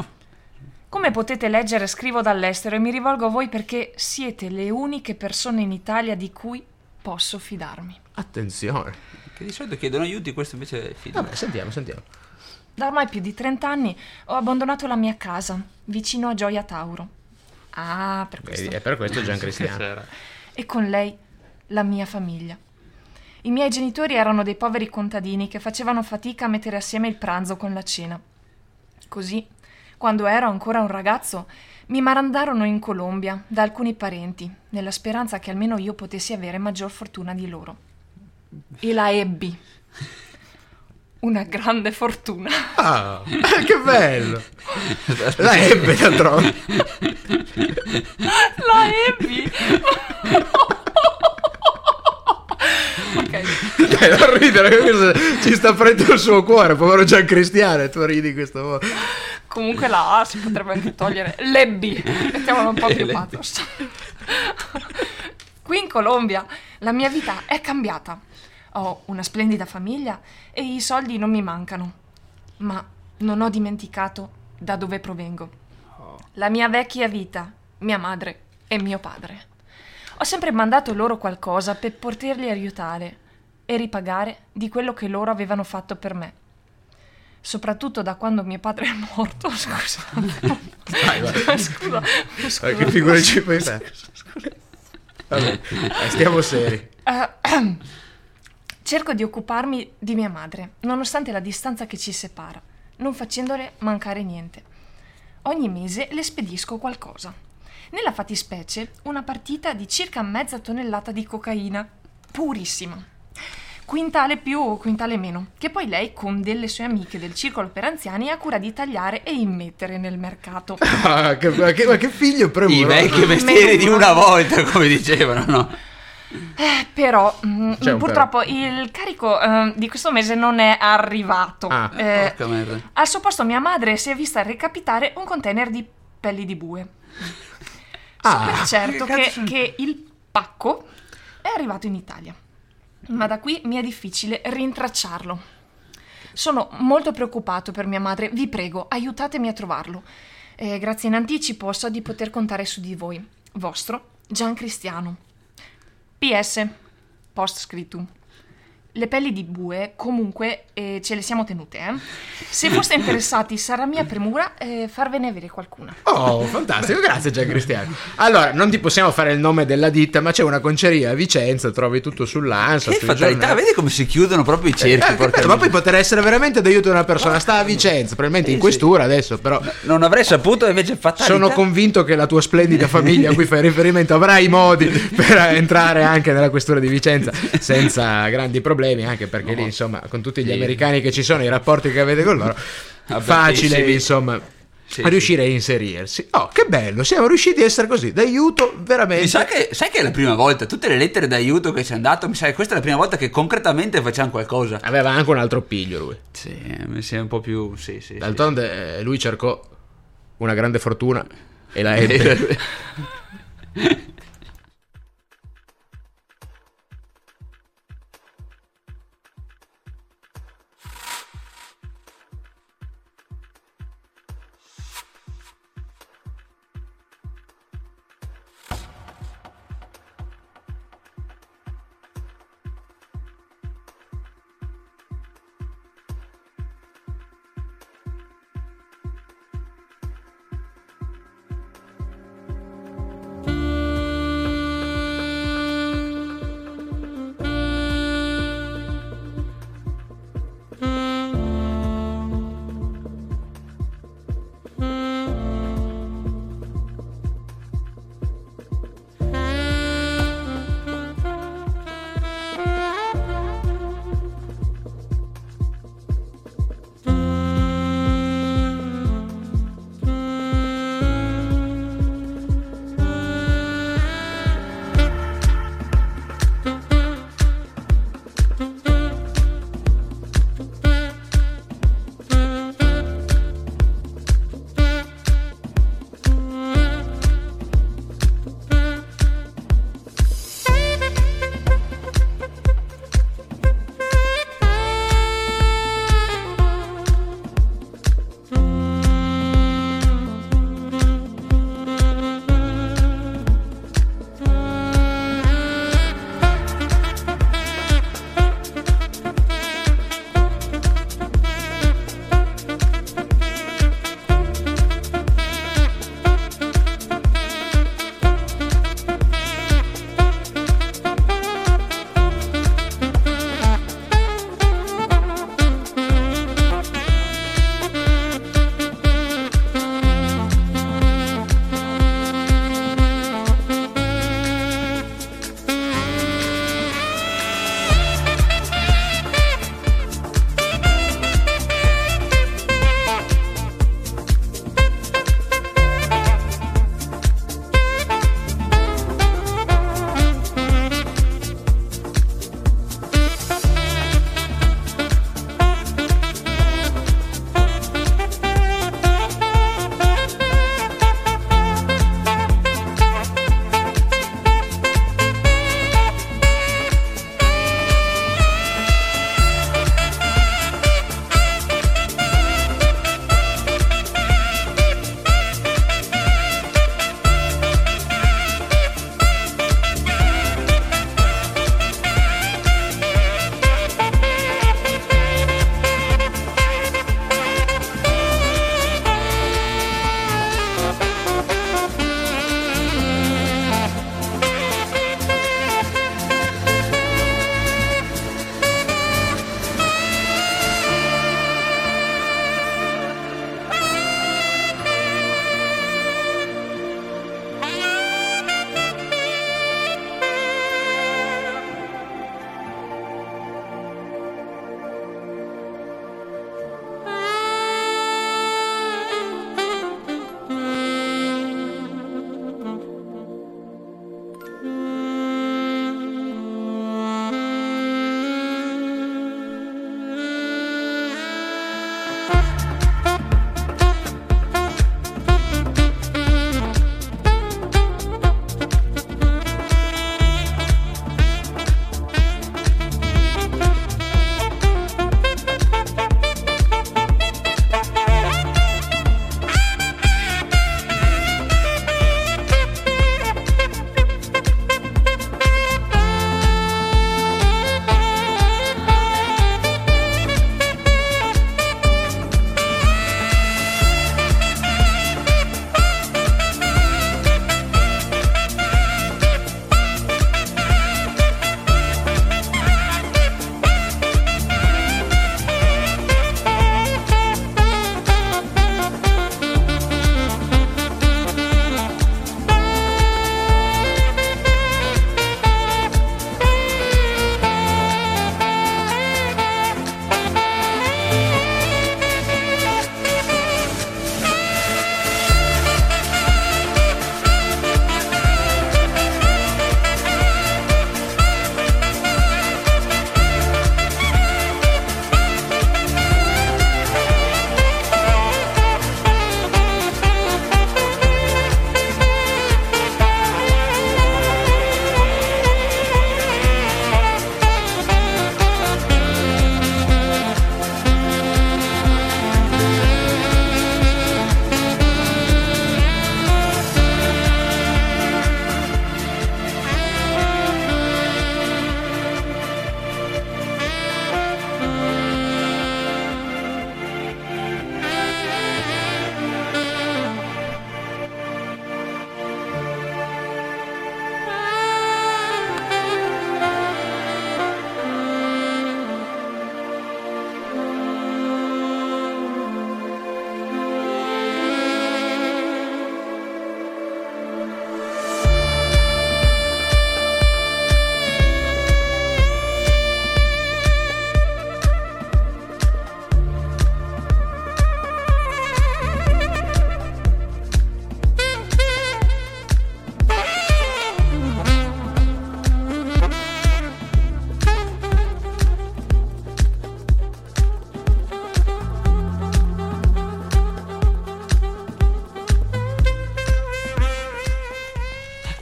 Come potete leggere, scrivo dall'estero e mi rivolgo a voi perché siete le uniche persone in Italia di cui posso fidarmi. Attenzione. Che di solito chiedono aiuti, questo invece è fido. Vabbè, sentiamo, sentiamo. Da ormai più di trenta anni ho abbandonato la mia casa, vicino a Gioia Tauro. Ah, per questo. Vedi, è per questo Gian Cristiano. Sera. E con lei la mia famiglia. I miei genitori erano dei poveri contadini che facevano fatica a mettere assieme il pranzo con la cena. Così, quando ero ancora un ragazzo, mi mandarono in Colombia da alcuni parenti, nella speranza che almeno io potessi avere maggior fortuna di loro. E la ebbi. Una grande fortuna. Ah, che bello! La ebbe d'altronde. La ebbi! Ok. Dai, non ridere, che questo ci sta prendendo il suo cuore, povero Gian Cristiano, e tu ridi questo modo. Comunque la A si potrebbe anche togliere. L'ebbi. Mettiamolo un po' più pathos. Qui in Colombia la mia vita è cambiata. Ho una splendida famiglia e i soldi non mi mancano. Ma non ho dimenticato da dove provengo. La mia vecchia vita, mia madre e mio padre. Ho sempre mandato loro qualcosa per poterli aiutare e ripagare di quello che loro avevano fatto per me. Soprattutto da quando mio padre è morto, scusa. Vai, vai. Scusa, scusa. Che figure ci puoi fare? Vabbè, dai, stiamo seri. Eh, cerco di occuparmi di mia madre, nonostante la distanza che ci separa, non facendole mancare niente. Ogni mese le spedisco qualcosa. Nella fattispecie, una partita di circa mezza tonnellata di cocaina, purissima. Quintale più, quintale meno, che poi lei, con delle sue amiche del circolo per anziani, ha cura di tagliare e immettere nel mercato. Ah, che, ma, che, ma che figlio I premuroso. vecchi mestieri di una volta, come dicevano, no? Eh, però, mm, C'è un purtroppo il carico eh, di questo mese non è arrivato. Ah, Eh, Porca merda. al suo posto mia madre si è vista recapitare un container di pelli di bue. So Ah, per certo che che, cazzo- che il pacco è arrivato in Italia, ma da qui mi è difficile rintracciarlo. Sono molto preoccupato per mia madre, vi prego, aiutatemi a trovarlo. Eh, grazie in anticipo, so di poter contare su di voi. Vostro, Gian Cristiano. P S. Post scriptum. Le pelli di bue, comunque, eh, ce le siamo tenute, eh? Se foste interessati, sarà mia premura eh, farvene avere qualcuna. Oh, fantastico, grazie Gian Cristiano. Allora, non ti possiamo fare il nome della ditta, ma c'è una conceria a Vicenza, trovi tutto sull'Ansa. Che sui fatalità, giornali. vedi come si chiudono proprio i Eh, cerchi. che porca bello, ma poi miseria. poter essere veramente d'aiuto a una persona. Sta a Vicenza, probabilmente in Sì, questura adesso, però Non avrei saputo, invece fatalità. sono convinto che la tua splendida famiglia a cui fai riferimento avrà i modi per entrare anche nella questura di Vicenza senza grandi problemi, anche perché lì, insomma, con tutti gli Sì. americani che ci sono, i rapporti che avete con loro, Vabbè, facile, sì, sì. insomma. Sì, a riuscire a inserirsi. Oh, che bello, siamo riusciti a essere così, d'aiuto veramente. Mi sa che, sai che è la prima volta, tutte le lettere d'aiuto che ci hanno dato, mi sa che questa è la prima volta che concretamente facciamo qualcosa. Aveva anche un altro piglio lui. Sì, mi sembra un po' più... Sì, sì, D'altronde eh, lui cercò una grande fortuna e la ebbe.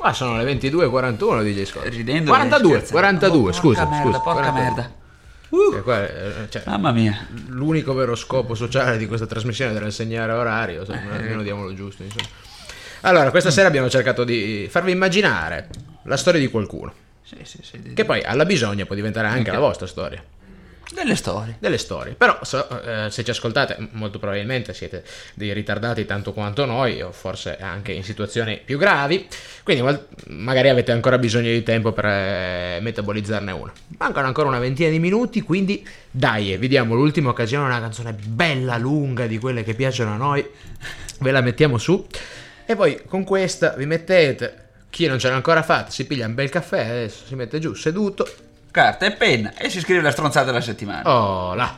Ah, sono le ventidue e quarantuno D J Scott. Ridendo quarantadue, e quarantadue, Oh, scusa, porca merda, scusa. porca quarantadue. merda. Uh, Che qua, eh, cioè, mamma mia. l'unico vero scopo sociale di questa trasmissione era insegnare orario, insomma, almeno diamolo giusto, insomma. Allora, questa sera abbiamo cercato di farvi immaginare la storia di qualcuno, Sì, sì, sì. che poi alla bisogna può diventare anche la vostra storia. Delle storie. Delle storie, però so, eh, se ci ascoltate molto probabilmente siete dei ritardati tanto quanto noi, o forse anche in situazioni più gravi, quindi mal- magari avete ancora bisogno di tempo per eh, metabolizzarne una. Mancano ancora una ventina di minuti, quindi dai, vi diamo l'ultima occasione, una canzone bella lunga di quelle che piacciono a noi, ve la mettiamo su e poi con questa vi mettete, chi non ce l'ha ancora fatta si piglia un bel caffè, adesso si mette giù seduto, Carta e penna e si scrive la stronzata della settimana. oh là.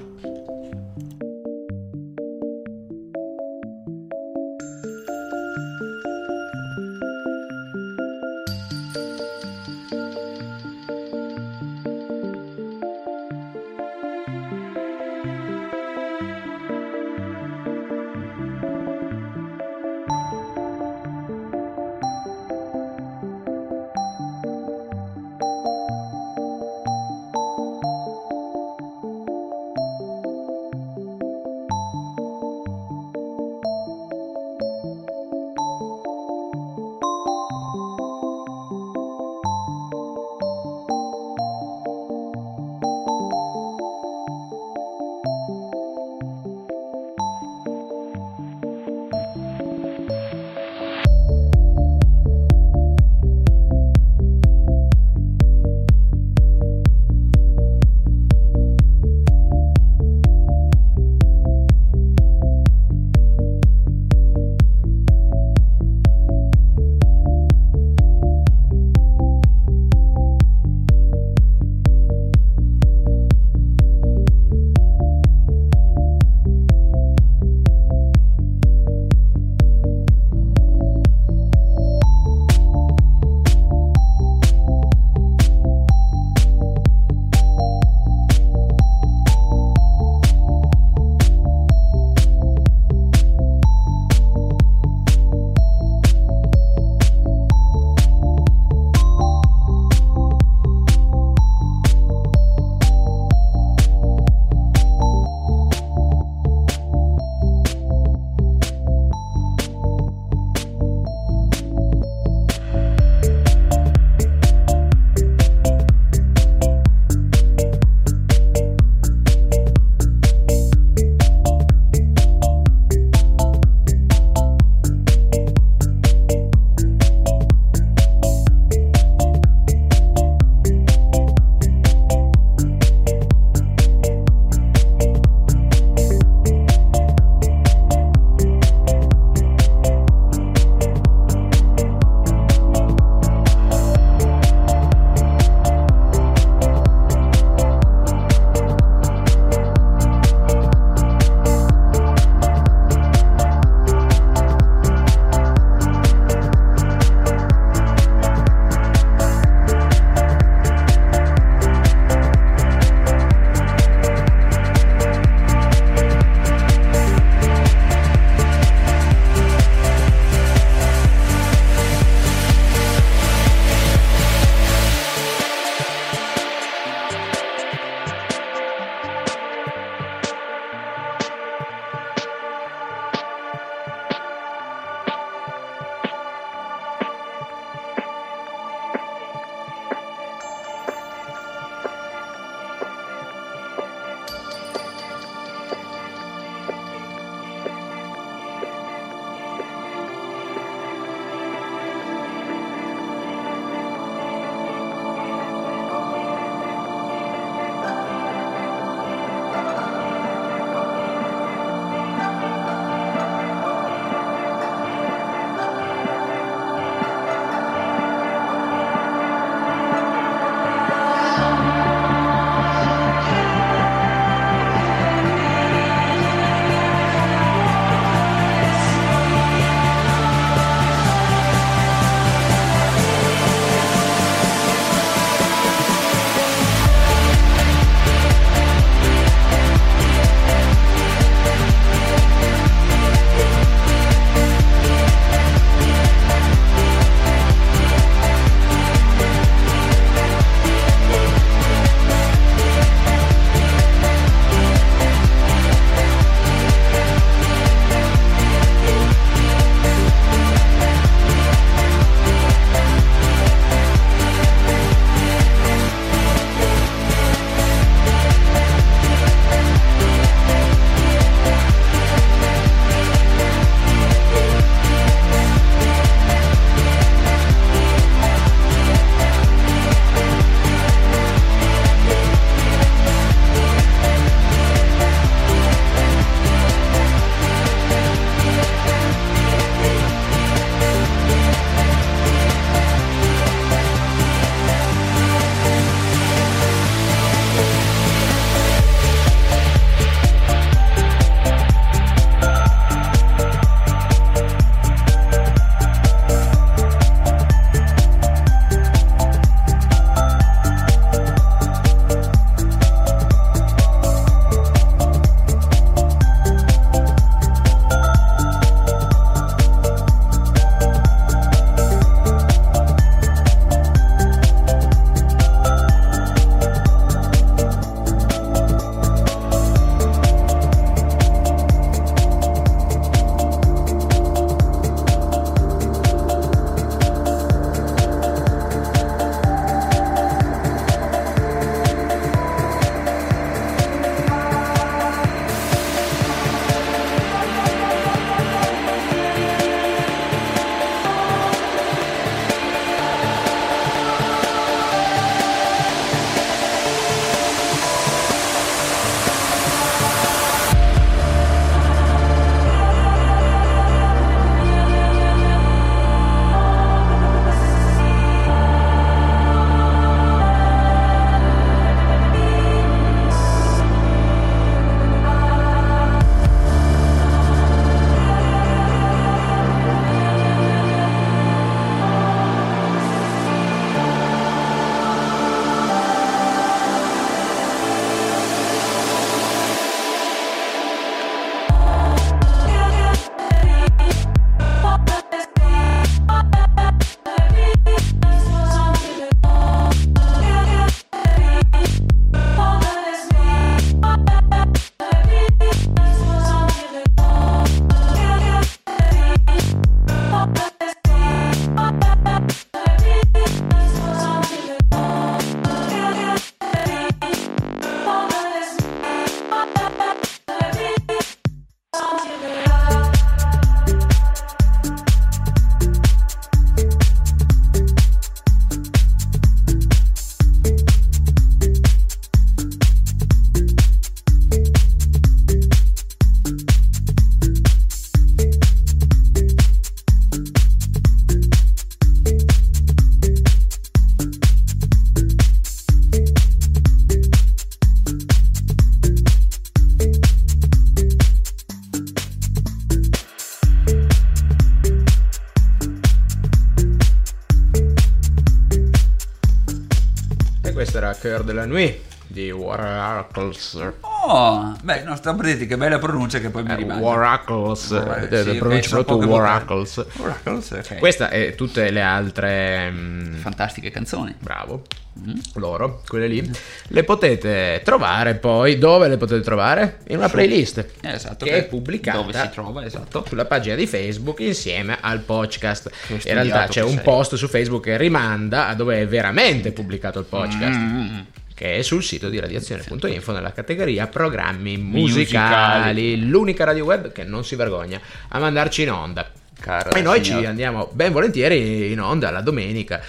Questa era Cœur de la Nuit di Waracles. Oh, beh, non sto per dirti che bella pronuncia che poi mi Eh, rimane. Waracles, Waracles, eh, sì, pronuncia penso proprio poche Waracles. Waracles, ok. Questa e tutte le altre mm, Fantastiche canzoni. bravo. Loro, quelle lì, le potete trovare poi dove le potete trovare? In una playlist Eh, esatto, che che- è pubblicata dove si trova, esatto. sulla pagina di Facebook insieme al podcast. Che In realtà studiato c'è che un sei. post su Facebook che rimanda a dove è veramente pubblicato il podcast. Mm. Che è sul sito di radiazione punto info nella categoria programmi Musicali. musicali, l'unica radio web che non si vergogna a mandarci in onda. Cara E noi signora. ci andiamo ben volentieri in onda la domenica,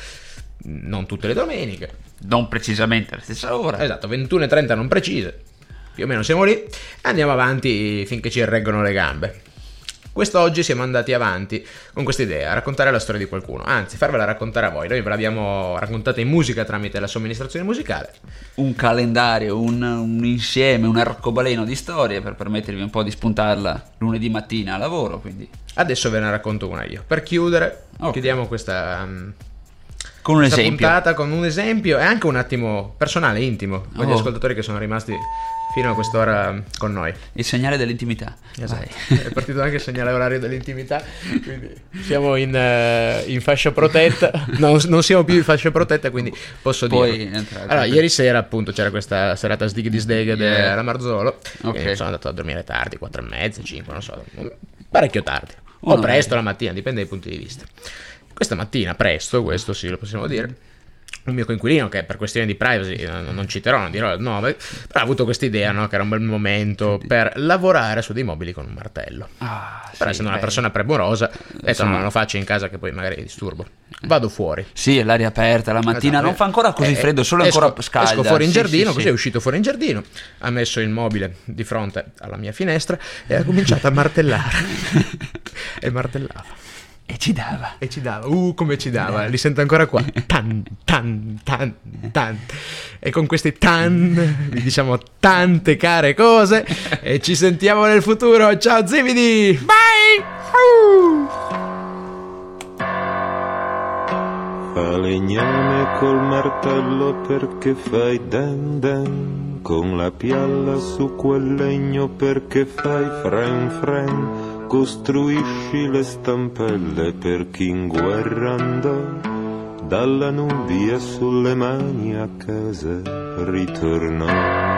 non tutte le domeniche. Non precisamente alla stessa ora. Esatto, ventuno e trenta non precise, più o meno siamo lì, e andiamo avanti finché ci reggono le gambe. Quest'oggi siamo andati avanti con questa idea, raccontare la storia di qualcuno, anzi farvela raccontare a voi. Noi ve l'abbiamo raccontata in musica tramite la somministrazione musicale. Un calendario, un, un insieme, un arcobaleno di storie per permettervi un po' di spuntarla lunedì mattina a lavoro, quindi Adesso ve ne racconto una io. Per chiudere, Ok. chiudiamo questa, um, con un questa esempio. puntata con un esempio e anche un attimo personale, intimo, con gli Oh. ascoltatori che sono rimasti fino a quest'ora con noi. Il segnale dell'intimità. Esatto. Vai. È partito anche il segnale orario dell'intimità, quindi siamo in, eh, in fascia protetta, no, non siamo più in fascia protetta, quindi posso Puoi dire. entrare. Allora, ieri sera appunto c'era questa serata sdig di sdeghe Yeah. alla Marzolo, Ok. e sono andato a dormire tardi, quattro e mezza, cinque, non so, parecchio tardi, Oh, o no. presto la mattina, dipende dai punti di vista. Questa mattina, presto, questo sì lo possiamo dire, un mio coinquilino che per questioni di privacy non, non citerò, non dirò il nome, però ha avuto questa idea, no, che era un bel momento per lavorare su dei mobili con un martello. Ah, Però sì, essendo una beh. persona premurosa, ho detto Insomma. no, non lo faccio in casa che poi magari disturbo. Vado fuori. Sì, l'aria aperta, la mattina Esatto. non fa ancora così Eh, freddo, solo esco, ancora scalda. Esco fuori in Sì, giardino, sì, così sì. è uscito fuori in giardino, ha messo il mobile di fronte alla mia finestra e ha cominciato a martellare. E martellava. E ci dava. E ci dava, uh, come ci dava, li sento ancora qua. Tan, tan, tan, tan. E con questi tan vi diciamo tante care cose e ci sentiamo nel futuro. Ciao Zividi! Bye! Falegname col martello perché fai den den, con la pialla su quel legno perché fai fren fren. Costruisci le stampelle per chi in guerra andò, dalla nubia sulle mani a casa ritornò.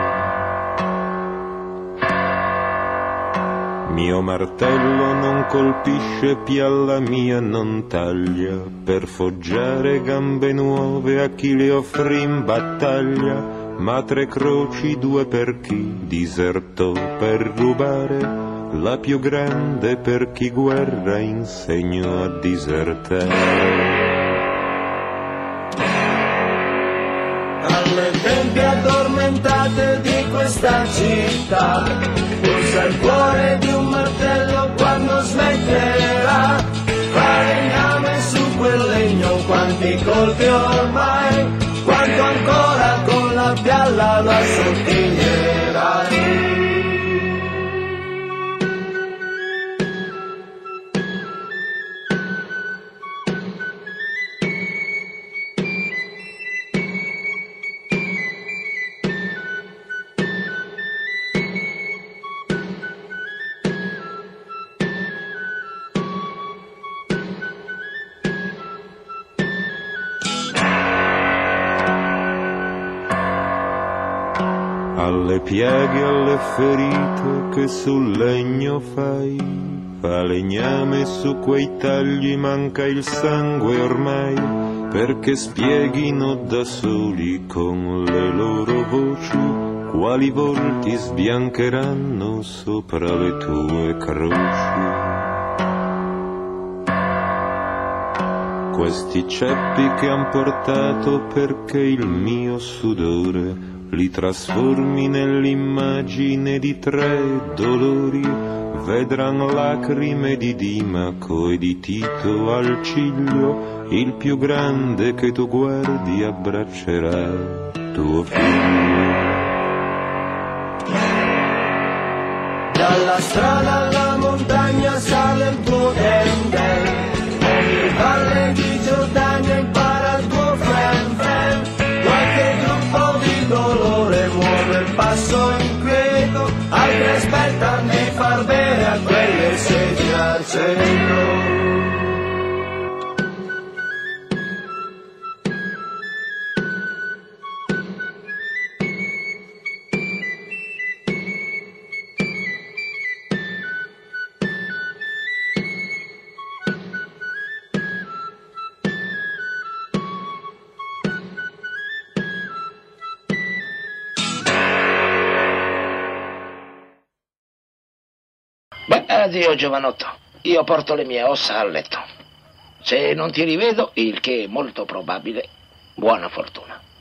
Mio martello non colpisce, pialla mia non taglia, per foggiare gambe nuove a chi le offrì in battaglia, ma tre croci, due per chi disertò per rubare, la più grande per chi guerra insegnò a disertare. Alle tempie addormentate di questa città pulsa il cuore di un martello quando smetterà. Falegname su quel legno, quanti colpi ormai, quanto ancora con la pialla lo assottiglierai. Alle piaghe, alle ferite che sul legno fai, falegname su quei tagli, manca il sangue ormai, perché spieghino da soli con le loro voci quali volti sbiancheranno sopra le tue croci. Questi ceppi che han portato perché il mio sudore li trasformi nell'immagine di tre dolori, vedran lacrime di Dimaco e di Tito al ciglio, il più grande che tu guardi abbraccerà tuo figlio. Dalla strada alla montagna sale il tuo den-den, ogni valle di Giordania impara il tuo fren-fren, qualche gruppo al centro. Beh, addio giovanotto, io porto le mie ossa a letto. Se non ti rivedo, il che è molto probabile, buona fortuna.